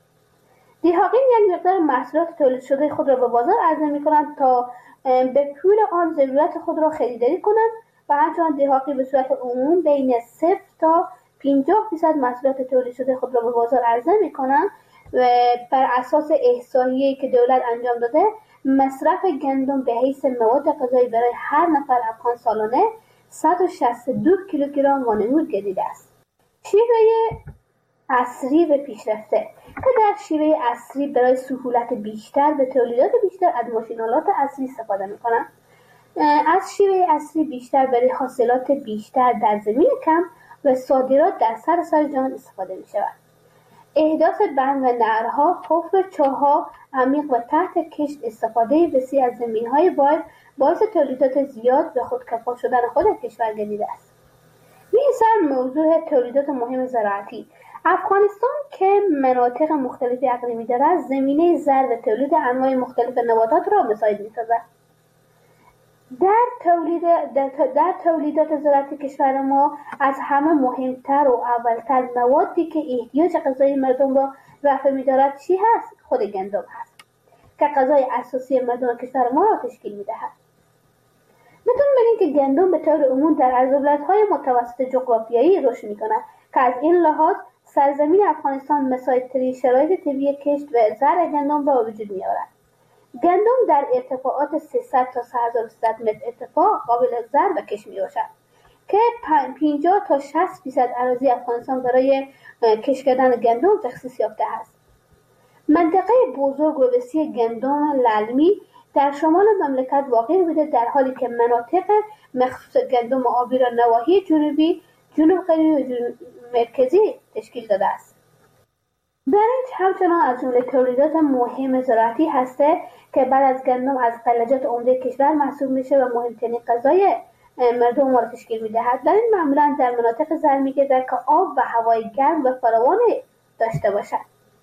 S7: دهقان یک مقدار محصولات تولید شده خود را به بازار عرضه می‌کنند تا به پول آن ضرورت خود را خریداری کنند و همچنان دهقان به صورت عموم بین صفر تا پنجاه درصد محصولات تولید شده خود را به بازار عرضه می‌کنند و بر اساس احصایه‌ای که دولت انجام داده مصرف گندم به حیث مواد غذایی برای هر نفر افغان سالانه صد و شصت و دو کیلوگرم وانمود گردیده است. شیوه عصری و پیشرفته که در شیوه عصری برای سهولت بیشتر به تولیدات بیشتر از ماشین‌آلات عصری استفاده می‌کنند. از شیوه عصری بیشتر برای حاصلات بیشتر در زمین کم و صادرات در سراسر جهان استفاده می‌شود. احداث بند و نهرها، حفر چاه‌ها عمیق و تحت کشت، استفاده وسیع از زمین‌های بایر باعث تولیدات زیاد و خودکفا شدن خود کشور گردیده است. این سر موضوع تولیدات مهم زراعتی. افغانستان که مناطق مختلفی اقلیمی دارد، زمینه زر و تولید انواع مختلف نباتات را مساعد می‌سازد. در تولید در, در تولیدات زراعتی کشور ما از همه مهمتر و اولتر موادی که احتیاج غذایی مردم را رفع می‌دارد چی هست؟ خود گندم هست که غذای اساسی مردم کشور ما را تشکیل می‌دهد. میتونیم بگیم که گندم به طور عموم در عرض‌البلدهای متوسط جغرافیایی رشد می‌کند که از این لحاظ سرزمین افغانستان مساعدترین شرایط طبیعی کشت و زرع گندم را وجود می‌آورد. گندم در ارتفاعات سیصد تا سه هزار و سیصد متر ارتفاع قابل زرع و کشت می‌باشد که پنجاه تا شصت درصد اراضی افغانستان برای کشت کردن گندم تخصیص یافته است. منطقه بزرگ و وسیع گندم للمی در شمال مملکت واقع بوده، در حالی که مناطق مخصوص گندم آبی را نواحی جنوبی، جنوب غربی و جنوب مرکزی تشکیل داده است. برنج همچنان از جمله تولیدات مهم زراعتی هسته که بعد از گندم از غلجات عمده کشور محسوب میشه و مهمترین غذای مردم ما را تشکیل میدهد. در این معمولا در مناطق زرع میگردد که آب و هوای گرم و فراوان داشته باشد.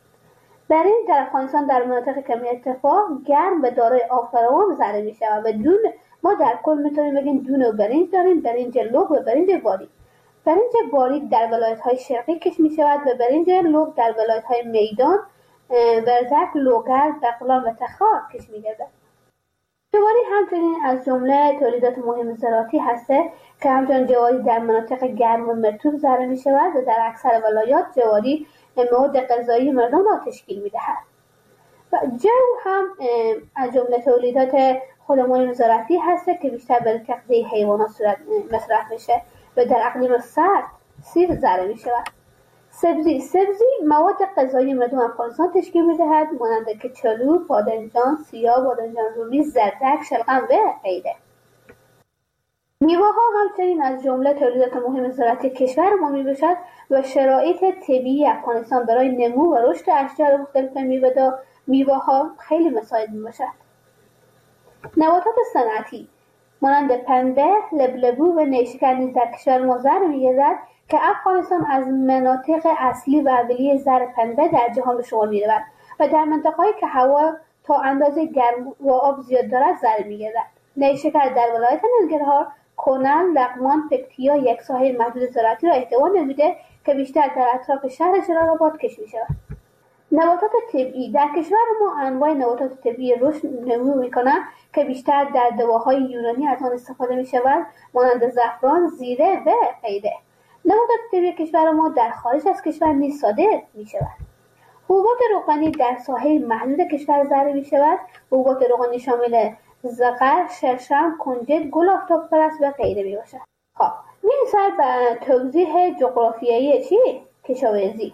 S7: برنج در افغانستان در مناطق کمی ارتفاع گرم و دارای آب فراوان زرع میشود و دون ما در کل میتونیم بگیم دو نوع برنج داریم: برنج لوگ و برنج باریک. برنج باریک در ولایت‌های شرقی کشت می‌شود و برنج لوگ در ولایت‌های میدان، وردک، لوگر، بغلان و تخار کشت می‌گردد. جواری همچنین از جمله تولیدات مهم زراعتی هسته که همچنین جواری در مناطق گرم و مرطوب زرع می‌شود و در اکثر ولایات جواری مواد غذایی مردم را تشکیل می‌دهد. و جو هم از جمله تولیدات خود مهم زراعتی هسته که بیشتر برای تغذیه حیوانات صورت مصرف میشه و در اقلیم سرد سیر زرع می شود. سبزی سبزی مواد غذایی مردم افغانستان تشکیل می دهد، مانند که چلو، بادنجان، سیاه، بادنجان رومی، زردک، شلغم و غیره. میوه ها همچنین از جمله تولیدات مهم زراعتی کشور ما می باشد و شرایط طبیعی افغانستان برای نمو و رشد اشجار مختلف میوه ها خیلی مساعد می باشد. نباتات صنعتی مانند پنبه، لبلبو و نیشکر نیز در کشور ما زرع می‌گردد که افغانستان از مناطق اصلی و اولیه زرع پنبه در جهان به شمار می‌رود و در مناطق‌هایی که هوا تا اندازه گرم و آب زیاد دارد زرع می‌گردد. نیشکر در ولایت ننگرهار، کنل، لغمان، پکتیا یک ساحه محدود زراعتی را احتوا نموده که بیشتر در اطراف شهر جلال آباد کشت می‌شود. نباتات طبیعی در کشور ما انواع نباتات طبیعی رشد نمو می‌کنند که بیشتر در دواهای یونانی از آن استفاده می‌شود، مانند زعفران، زیره و غیره. نباتات طبیعی کشور ما در خارج از کشور نیز صادر می‌شود. حبوبات روغنی در ساحه محدود کشور زرع می‌شود. حبوبات روغنی شامل زغر، شرشم، کنجد، گل آفتاب پرست و غیره میباشد. خب می‌رسد به توضیح جغرافیایی چی؟ کشاورزی.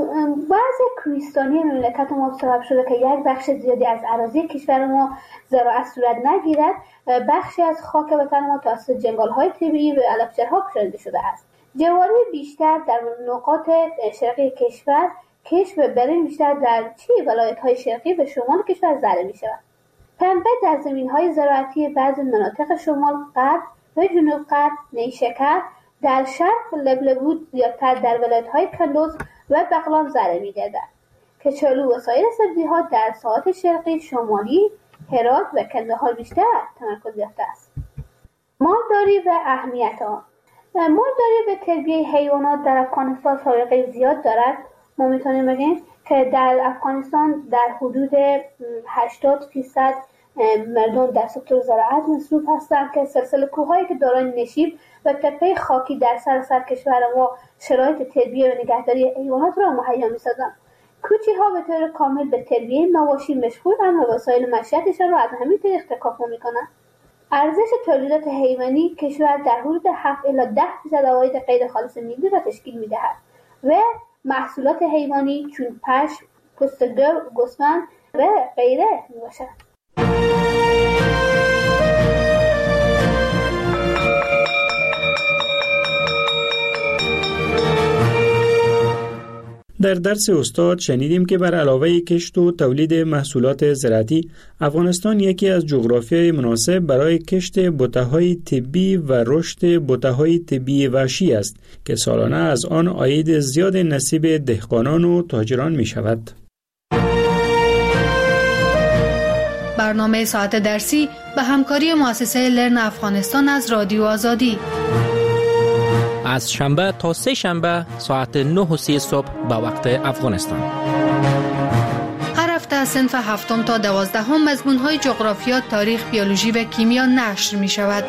S7: وضع کوهستانی مملکت ما سبب شده که یک بخش زیادی از اراضی کشور ما زراعت صورت نگیرد. بخشی از خاک وطن ما توسط جنگل‌های طبیعی و علفچرها پوشانده شده است. جواری بیشتر در نقاط شرقی کشور، کشت و برنج بیشتر در چی ولایت‌های شرقی و شمال کشور زرع می‌شود. پنبه در زمین‌های زراعتی بعضی مناطق شمال غرب و جنوب غرب، نیشکر در شرق و لبلبو زیادتر در ولایت‌های کندوز و بغلان زرع می‌گردد. کچالو و سایر سبزی‌ها در ساحات شرقی، شمالی، هرات و کندهار بیشتر تمرکز یافته است. مالداری و اهمیت آن. مالداری و تربیت حیوانات در افغانستان سابقه زیاد دارد. ما می‌تونیم بگیم که در افغانستان در حدود هشتاد درصد مردم در سکتور زراعت مصروف هستند که سلسله کوه‌هایی که دارای نشیب و تپه خاکی در سراسر کشور ما شرایط تربیت و نگهداری حیوانات را مهیا می‌سازند. کوچی‌ها به طور کامل به تربیت مواشی مشغولند و وسایل معیشتشان را از همین طریق تکامل می‌کنند. ارزش تولیدات حیوانی کشور در حدود هفت الی ده درصد عواید غیر خالص ملی را تشکیل می‌دهد و محصولات حیوانی چون پشم، پوست گرگ، گوسفند و غیره میباشد.
S4: در درس استاد شنیدیم که بر علاوه کشت و تولید محصولات زراعتی، افغانستان یکی از جغرافیای مناسب برای کشت بوته‌های طبی و رشد بوته‌های طبی وحشی است که سالانه از آن عاید زیاد نصیب دهقانان و تاجران می شود.
S2: برنامه ساعت درسی به همکاری مؤسسه لرن افغانستان از رادیو آزادی.
S5: از شنبه تا سه شنبه ساعت نه و سی صبح به وقت افغانستان.
S2: هر هفته از صنف هفتم تا دوازدهم مضمون‌های جغرافیا، تاریخ، بیولوژی و کیمیا نشر می شود.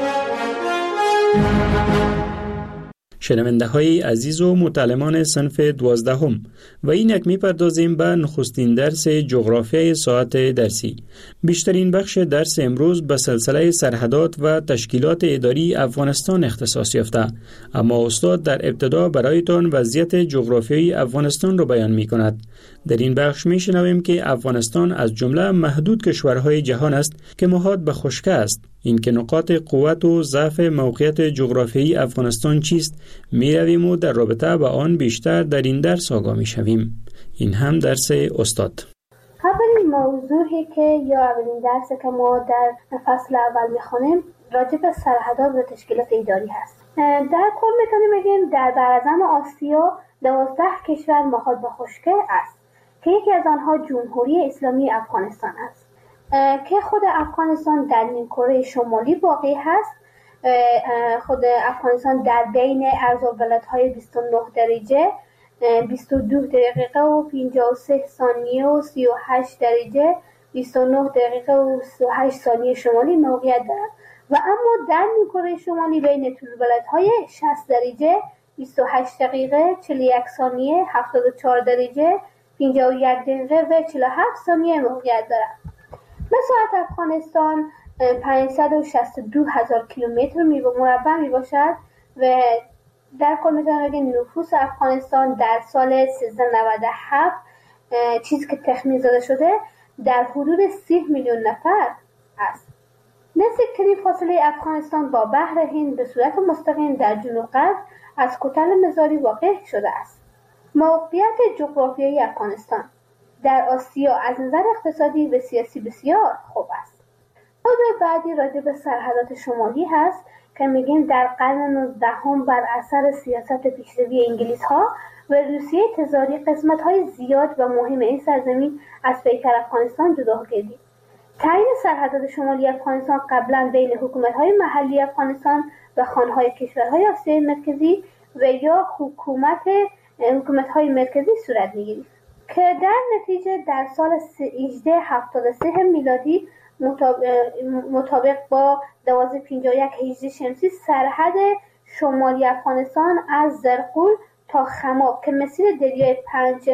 S4: شنونده های عزیز و متعلمان صنف دوازدهم، و این یک می پردازیم به نخستین درس جغرافیای ساعت درسی. بیشترین بخش درس امروز به سلسله سرحدات و تشکیلات اداری افغانستان اختصاص یافته، اما استاد در ابتدا برایتان وضعیت جغرافیایی افغانستان را بیان می کند. در این بخش می شنویم که افغانستان از جمله محدود کشورهای جهان است که محاط به خشکی است. این که نقاط قوت و ضعف موقعیت جغرافیایی افغانستان چیست می رویم و در رابطه با آن بیشتر در این درس آگاه می شویم. این هم درس استاد.
S7: اولین موضوعی که یا اولین درسی که ما در فصل اول می خوانیم راجع به سرحدات و تشکیلات اداری هست. در کل میتونیم بگیم در برازن آسیا دوازده کشور محاط به خشکی است که یکی از آنها جمهوری اسلامی افغانستان است که خود افغانستان در نیمکره شمالی واقع هست. خود افغانستان در بین عرض و بلدهای بیست و نه درجه، بیست و دو دقیقه و پنجاه و سه ثانیه و سی و هشت درجه، بیست و نه دقیقه و سی و هشت ثانیه شمالی موقعیت دارد و اما در نیمکره شمالی بین طول بلدهای شصت درجه، بیست و هشت دقیقه، چهل و یک ثانیه، هفتاد و چهار درجه، پنجاه و یک دقیقه و چهل و هفت ثانیه موقعیت دارد. مساحت افغانستان پانصد و شصت و دو هزار کیلومتر مربع می باشد و در کل میتونم بگیم نفوس افغانستان در سال سیزده نود و هفت چیزی که تخمین زده شده در حدود سی میلیون نفر است. نصف کیلومتر فاصله افغانستان با بحر هند به صورت مستقیم در جنوب غرب از کتل مزاری واقع شده است. موقعیت جغرافیایی افغانستان در آسیا از نظر اقتصادی و سیاسی بسیار خوب است. موضوع بعدی راجع به سرحدات شمالی هست که میگیم در قرن نوزدهم بر اثر سیاست پیشروی انگلیس ها و روسیه تزاری قسمت های زیاد و مهم این سرزمین از پیکر افغانستان جدا گردید. تعیین سرحدات شمالی افغانستان قبلا بین حکومت های محلی افغانستان و خانهای کشورهای آسیای مرکزی و یا حکومت حکومت های مرکزی صورت میگیرید که در نتیجه در سال هجده هفتاد و سه میلادی مطابق با دوازده پنجاه و یک هجری شمسی سرحد شمالی افغانستان از زرقول تا خماب که مسیر دریای پنج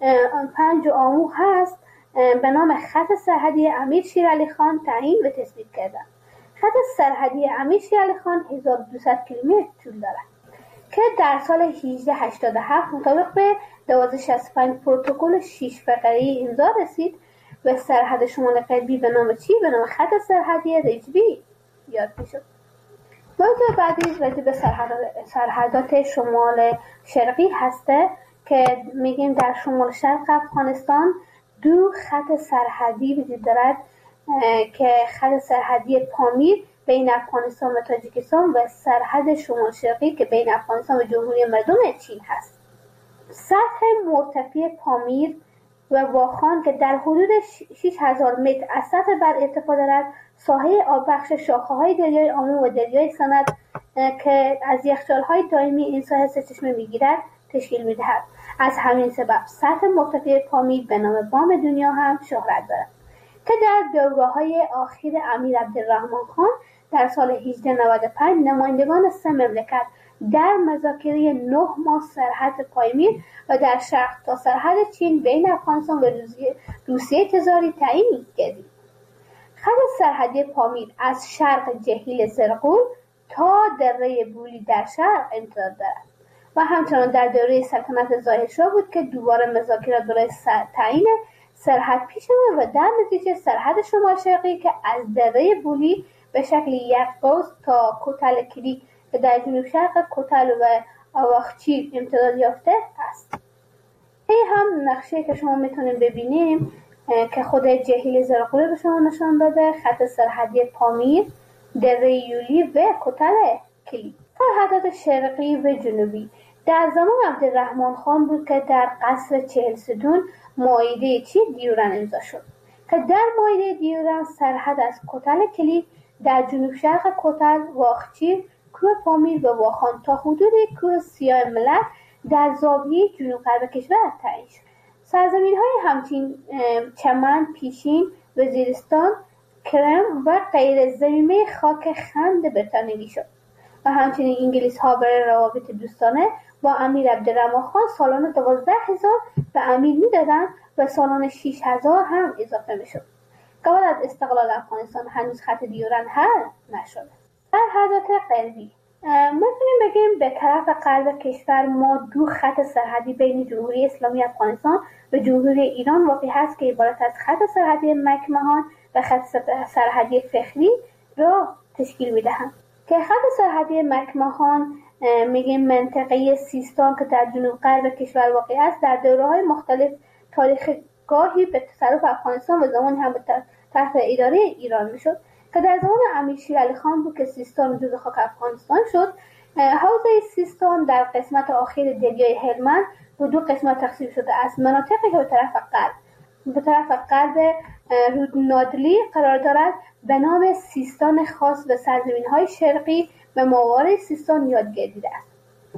S7: پنج آمو هست به نام خط سرحدی امیر شیر علی خان تعیین و تثبیت کردند. خط سرحدی امیر شیر علی خان هزار و دویست کیلومتر طول دارد که در سال هجده هشتاد و هفت مطابق به دوازده شصت و پنج پروتکل شش فقره‌ای امضا رسید و سرحد شمال غربی به نام چی؟ به نام خط سرحدی رجبی یاد میشد. موضوع بعدی راجع به سرحدات شمال شرقی هسته که میگیم در شمال شرق افغانستان دو خط سرحدی وجود دارد که خط سرحدی پامیر بین افغانستان و تاجیکستان و سرحد شمال شرقی که بین افغانستان و جمهوری مردم چین هست. سطح مرتفع پامیر و واخان که در حدود شش هزار متر از سطح بر ارتفاع دارد، ساحه آببخش شاخه‌های دریای آمو و دریای سند که از یخچال‌های دائمی این ساحه سرچشمه می‌گیرد تشکیل می‌دهد. از همین سبب سطح مرتفع پامیر به نام بام دنیا هم شهرت دارد که در دوره‌های اخیر امیر عبدالرحمن خان در سال هجده نود و پنج نمایندگان سه مملکت در مذاکره نه ماه سرحد پامیر و در شرق تا سرحد چین بین افغانستان و روسیه تزاری تعیین گردید. خط سرحدی پامیر از شرق جهیل زرقول تا دره بولی در شرق امتداد دارد و همچنان در دوره سلطنت ظاهرشاه بود که دوباره مذاکرات برای تعیین سرحد پیش آمد و در نتیجه سرحد شمال شرقی که از دره بولی به شکل یک قوس تا کتل کلی که در جنوب شرق کتل و آواخچی امتداد یافته است. این هم نقشه که شما میتونید ببینیم که خود جهیل زرقول به شما نشان داده، خط سرحدی پامیر، دره یولی و کتل کلی. سرحدات شرقی و جنوبی در زمان عبدالرحمن خان بود که در قصر چهل ستون معاهده چی دیورن امضا شد که در معاهده دیورن سرحد از کتل کلی در جنوب شرق کتل، واخچیر، کوه پامیر و واخان تا حدود کوه سیاه ملت در زاویه جنوب غرب کشور تعیین شد. سرزمین های همچین چمن، پیشین، وزیرستان، کرم و غیر ضمیمه خاک خند بریتانیایی شد و همچنین انگلیس ها برای روابط دوستانه با امیر عبدالرحمن خان سالانه دوازده هزار به امیر میدادند و سالانه شش هزار هم اضافه میشد. قبل از استقلال افغانستان هنوز خط دیورن حل نشده. سرحدات غربی میتونیم بگیم به طرف غرب کشور ما دو خط سرحدی بین جمهوری اسلامی افغانستان و جمهوری ایران واقع هست که عبارت از خط سرحدی مکمهان و خط سرحدی فخری را تشکیل میدهند که خط سرحدی مکمهان میگیم منطقه سیستان که در جنوب غرب کشور واقع است در دوره‌های مختلف تاریخ گاهی به تصرف افغانستان و زمان هم تحت اداره ایران میشد که در زمان امیر شیر علی خان بود که سیستان جزو خاک افغانستان شد. حوزه سیستان در قسمت آخر دریای هلمند به دو قسمت تقسیم شده است. مناطقی که به طرف غرب به طرف غرب رودنادلی قرار دارد به نام سیستان خاص و سرزمین‌های شرقی و ماورای سیستان یاد گرفته است.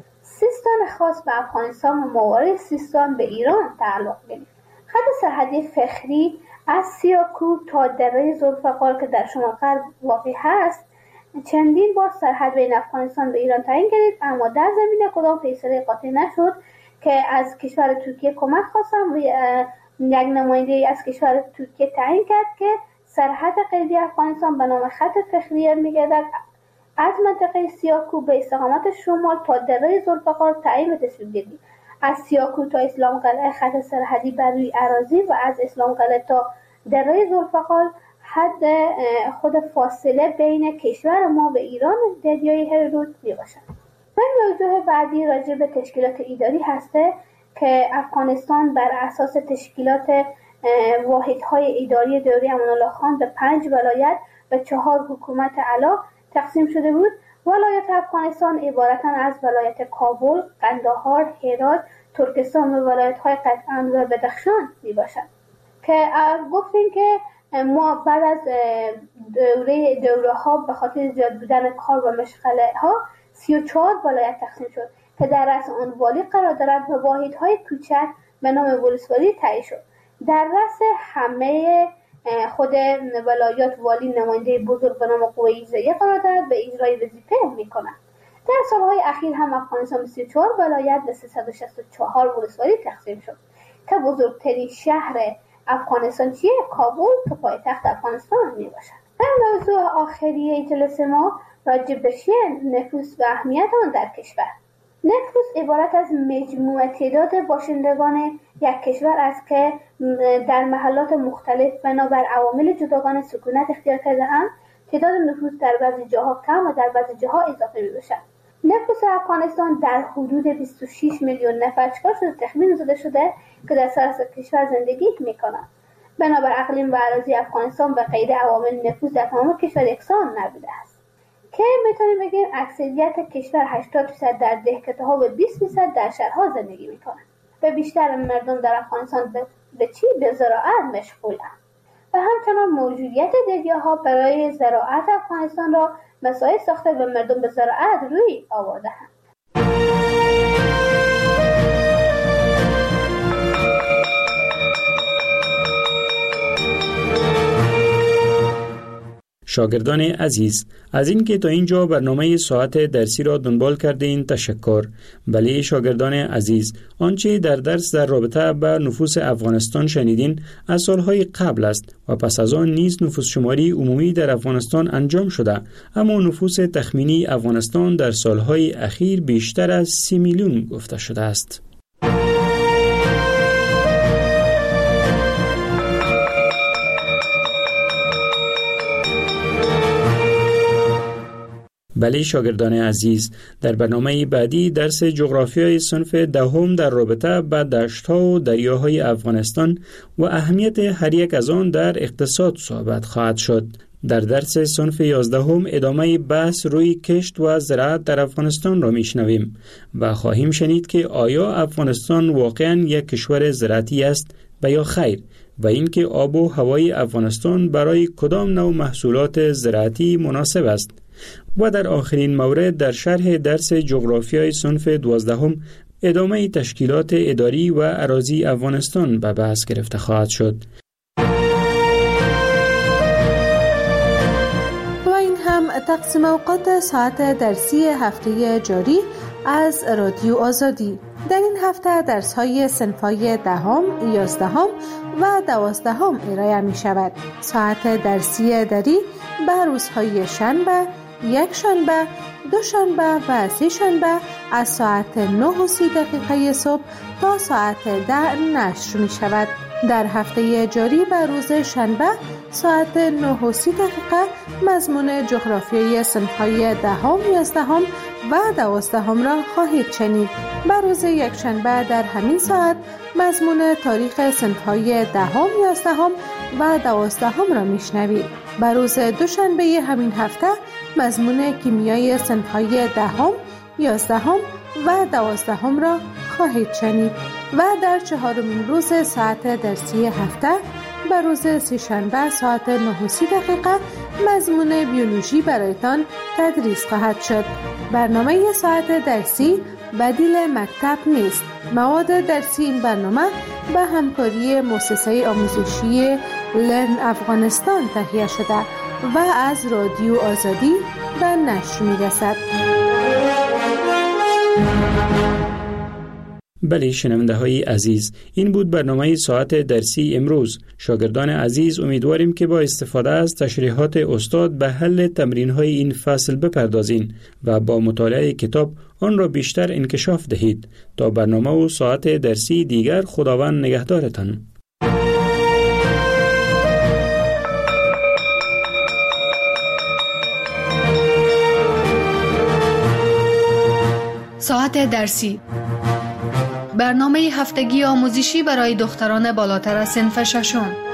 S7: سیستان خاص به افغانستان و ماورای سیستان به ایران تعلق گرفت. خط سرحدی فخری از سیاکو تا دره ذوالفقار که در شمال غرب واقع هست چندین بار سرحد بین افغانستان و ایران تعیین گردید، اما در زمینه کدام فیصله قاطع نشد که از کشور ترکیه کمک خواستم و یک نماینده از کشور ترکیه تعیین کرد که سرحد غربی افغانستان به نام خط فخری میگردد از منطقه سیاکو به استقامت شمال تا دره ذوالفقار تعیین و تصویب گردید. از سیاکو تا اسلام قلعه خط سرحدی بر روی اراضی و از اسلام قلعه تا دره ذوالفقار حد خود فاصله بین کشور ما و ایران دریای هرمز می باشد. و موضوع بعدی راجع به تشکیلات اداری هسته که افغانستان بر اساس تشکیلات واحدهای اداری دوره امان الله خان به پنج ولایت و چهار حکومت اعلی تقسیم شده بود. ولایت افغانستان عبارتند از ولایت کابل، قندهار، هرات، ترکستان و ولایت‌های قطعان و بدخشان می باشد که گفتیم که ما بعد از دوره دوره ها به خاطر زیاد بودن کار و مشغله ها سی و چهار ولایت تقسیم شد که در رأس آن والی قرار دارد و واحدهای کوچک به نام ولسوالی تعیین شد. در رأس همه خود ولایات والی نماینده بزرگ به نام قوه اجرایی قرار دارد و اجرای وظیفه می‌کند. در سالهای اخیر هم افغانستان به سی و چهار ولایت و سیصد و شصت و چهار ولسوالی تقسیم شد که بزرگترین شهر افغانستان چیه؟ کابل که پایتخت افغانستان می باشد. در موضوع آخری جلسه ما راجع به نفوس و اهمیت آن در کشور. نفوس عبارت از مجموع تعداد باشندگان یک کشور است که در محلات مختلف بنابر عوامل جداگانه سکونت اختیار کرده‌اند. تعداد نفوس در بعضی جاها کم و در بعضی جاها اضافه می باشد. نفوس افغانستان در حدود بیست و شش میلیون نفر چکار شده تخمین زده شده که در سراسر کشور زندگی میکنند. بنابر اقلیم و اراضی افغانستان به غیر عوامل نفوس در تمام کشور یکسان نبوده است که میتونیم بگیم اکثریت کشور هشتاد درصد در دهکده‌ها و بیست درصد در شهرها زندگی میکنند و بیشتر مردم در افغانستان به, به چی؟ به زراعت مشغولند و همچنان موجودیت دریاها برای زراعت افغانستان را مساعد ساخته و مردم به زراعت روی آورده هم.
S4: شاگردان عزیز، از اینکه تا اینجا برنامه ساعت درسی را دنبال کردین تشکر. بله شاگردان عزیز، آنچه در درس در رابطه با نفوس افغانستان شنیدین از سالهای قبل است و پس از آن نیز نفوس شماری عمومی در افغانستان انجام شده، اما نفوس تخمینی افغانستان در سالهای اخیر بیشتر از سی میلیون گفته شده است. بله شاگردان عزیز، در برنامه بعدی درس جغرافیای صنف دهم در رابطه با دشت‌ها و دریاهای افغانستان و اهمیت هر یک از آن در اقتصاد صحبت خواهد شد. در درس صنف یازدهم ادامه بحث روی کشت و زراعت در افغانستان را میشنویم و خواهیم شنید که آیا افغانستان واقعاً یک کشور زراعتی است و یا خیر، و اینکه آب و هوای افغانستان برای کدام نوع محصولات زراعتی مناسب است. و در آخرین مورد در شرح درس جغرافیای صنف دوازدهم ادامه تشکیلات اداری و اراضی افغانستان به بحث گرفته خواهد شد.
S1: و این هم تقسیم اوقات ساعت درسی هفته جاری از رادیو آزادی. در این هفته درس‌های صنف‌های دهم، یازدهم و دوازدهم ارائه می شود. ساعت درسی اداری به روزهای شنبه، یک شنبه، دو شنبه و سه شنبه از ساعت نه و سی دقیقه صبح تا ساعت ده نشر می شود. در هفته جاری به روز شنبه ساعت نه و سی دقیقه مضمون جغرافیای صنف‌های دهم، یازدهم و دوازدهم را خواهید شنید. به روز یک شنبه در همین ساعت مضمون تاریخ صنف‌های دهم، یازدهم و دوازدهم را میشنوید. به روز دوشنبه همین هفته مضمون کیمیای صنف‌های دهم، یازدهم و دوازدهم را خواهید شنید و در چهارمین روز ساعت درسی هفته به روز سه‌شنبه ساعت نه و سی دقیقه مضمون بیولوژی برایتان تدریس خواهد شد. برنامه ساعت درسی بدیل مکتب نیست. مواد درسی این برنامه به همکاری مؤسسه آموزشی لرن افغانستان تهیه شده و از رادیو آزادی به نشر می‌رسد.
S4: بله شنونده های عزیز، این بود برنامه ساعت درسی امروز. شاگردان عزیز امیدواریم که با استفاده از تشریحات استاد به حل تمرین های این فصل بپردازین و با مطالعه کتاب آن را بیشتر انکشاف دهید. تا برنامه و ساعت درسی دیگر، خداوند نگهدارتان.
S2: ساعت درسی. برنامه هفتگی آموزشی برای دختران بالاتر از صنف ششم.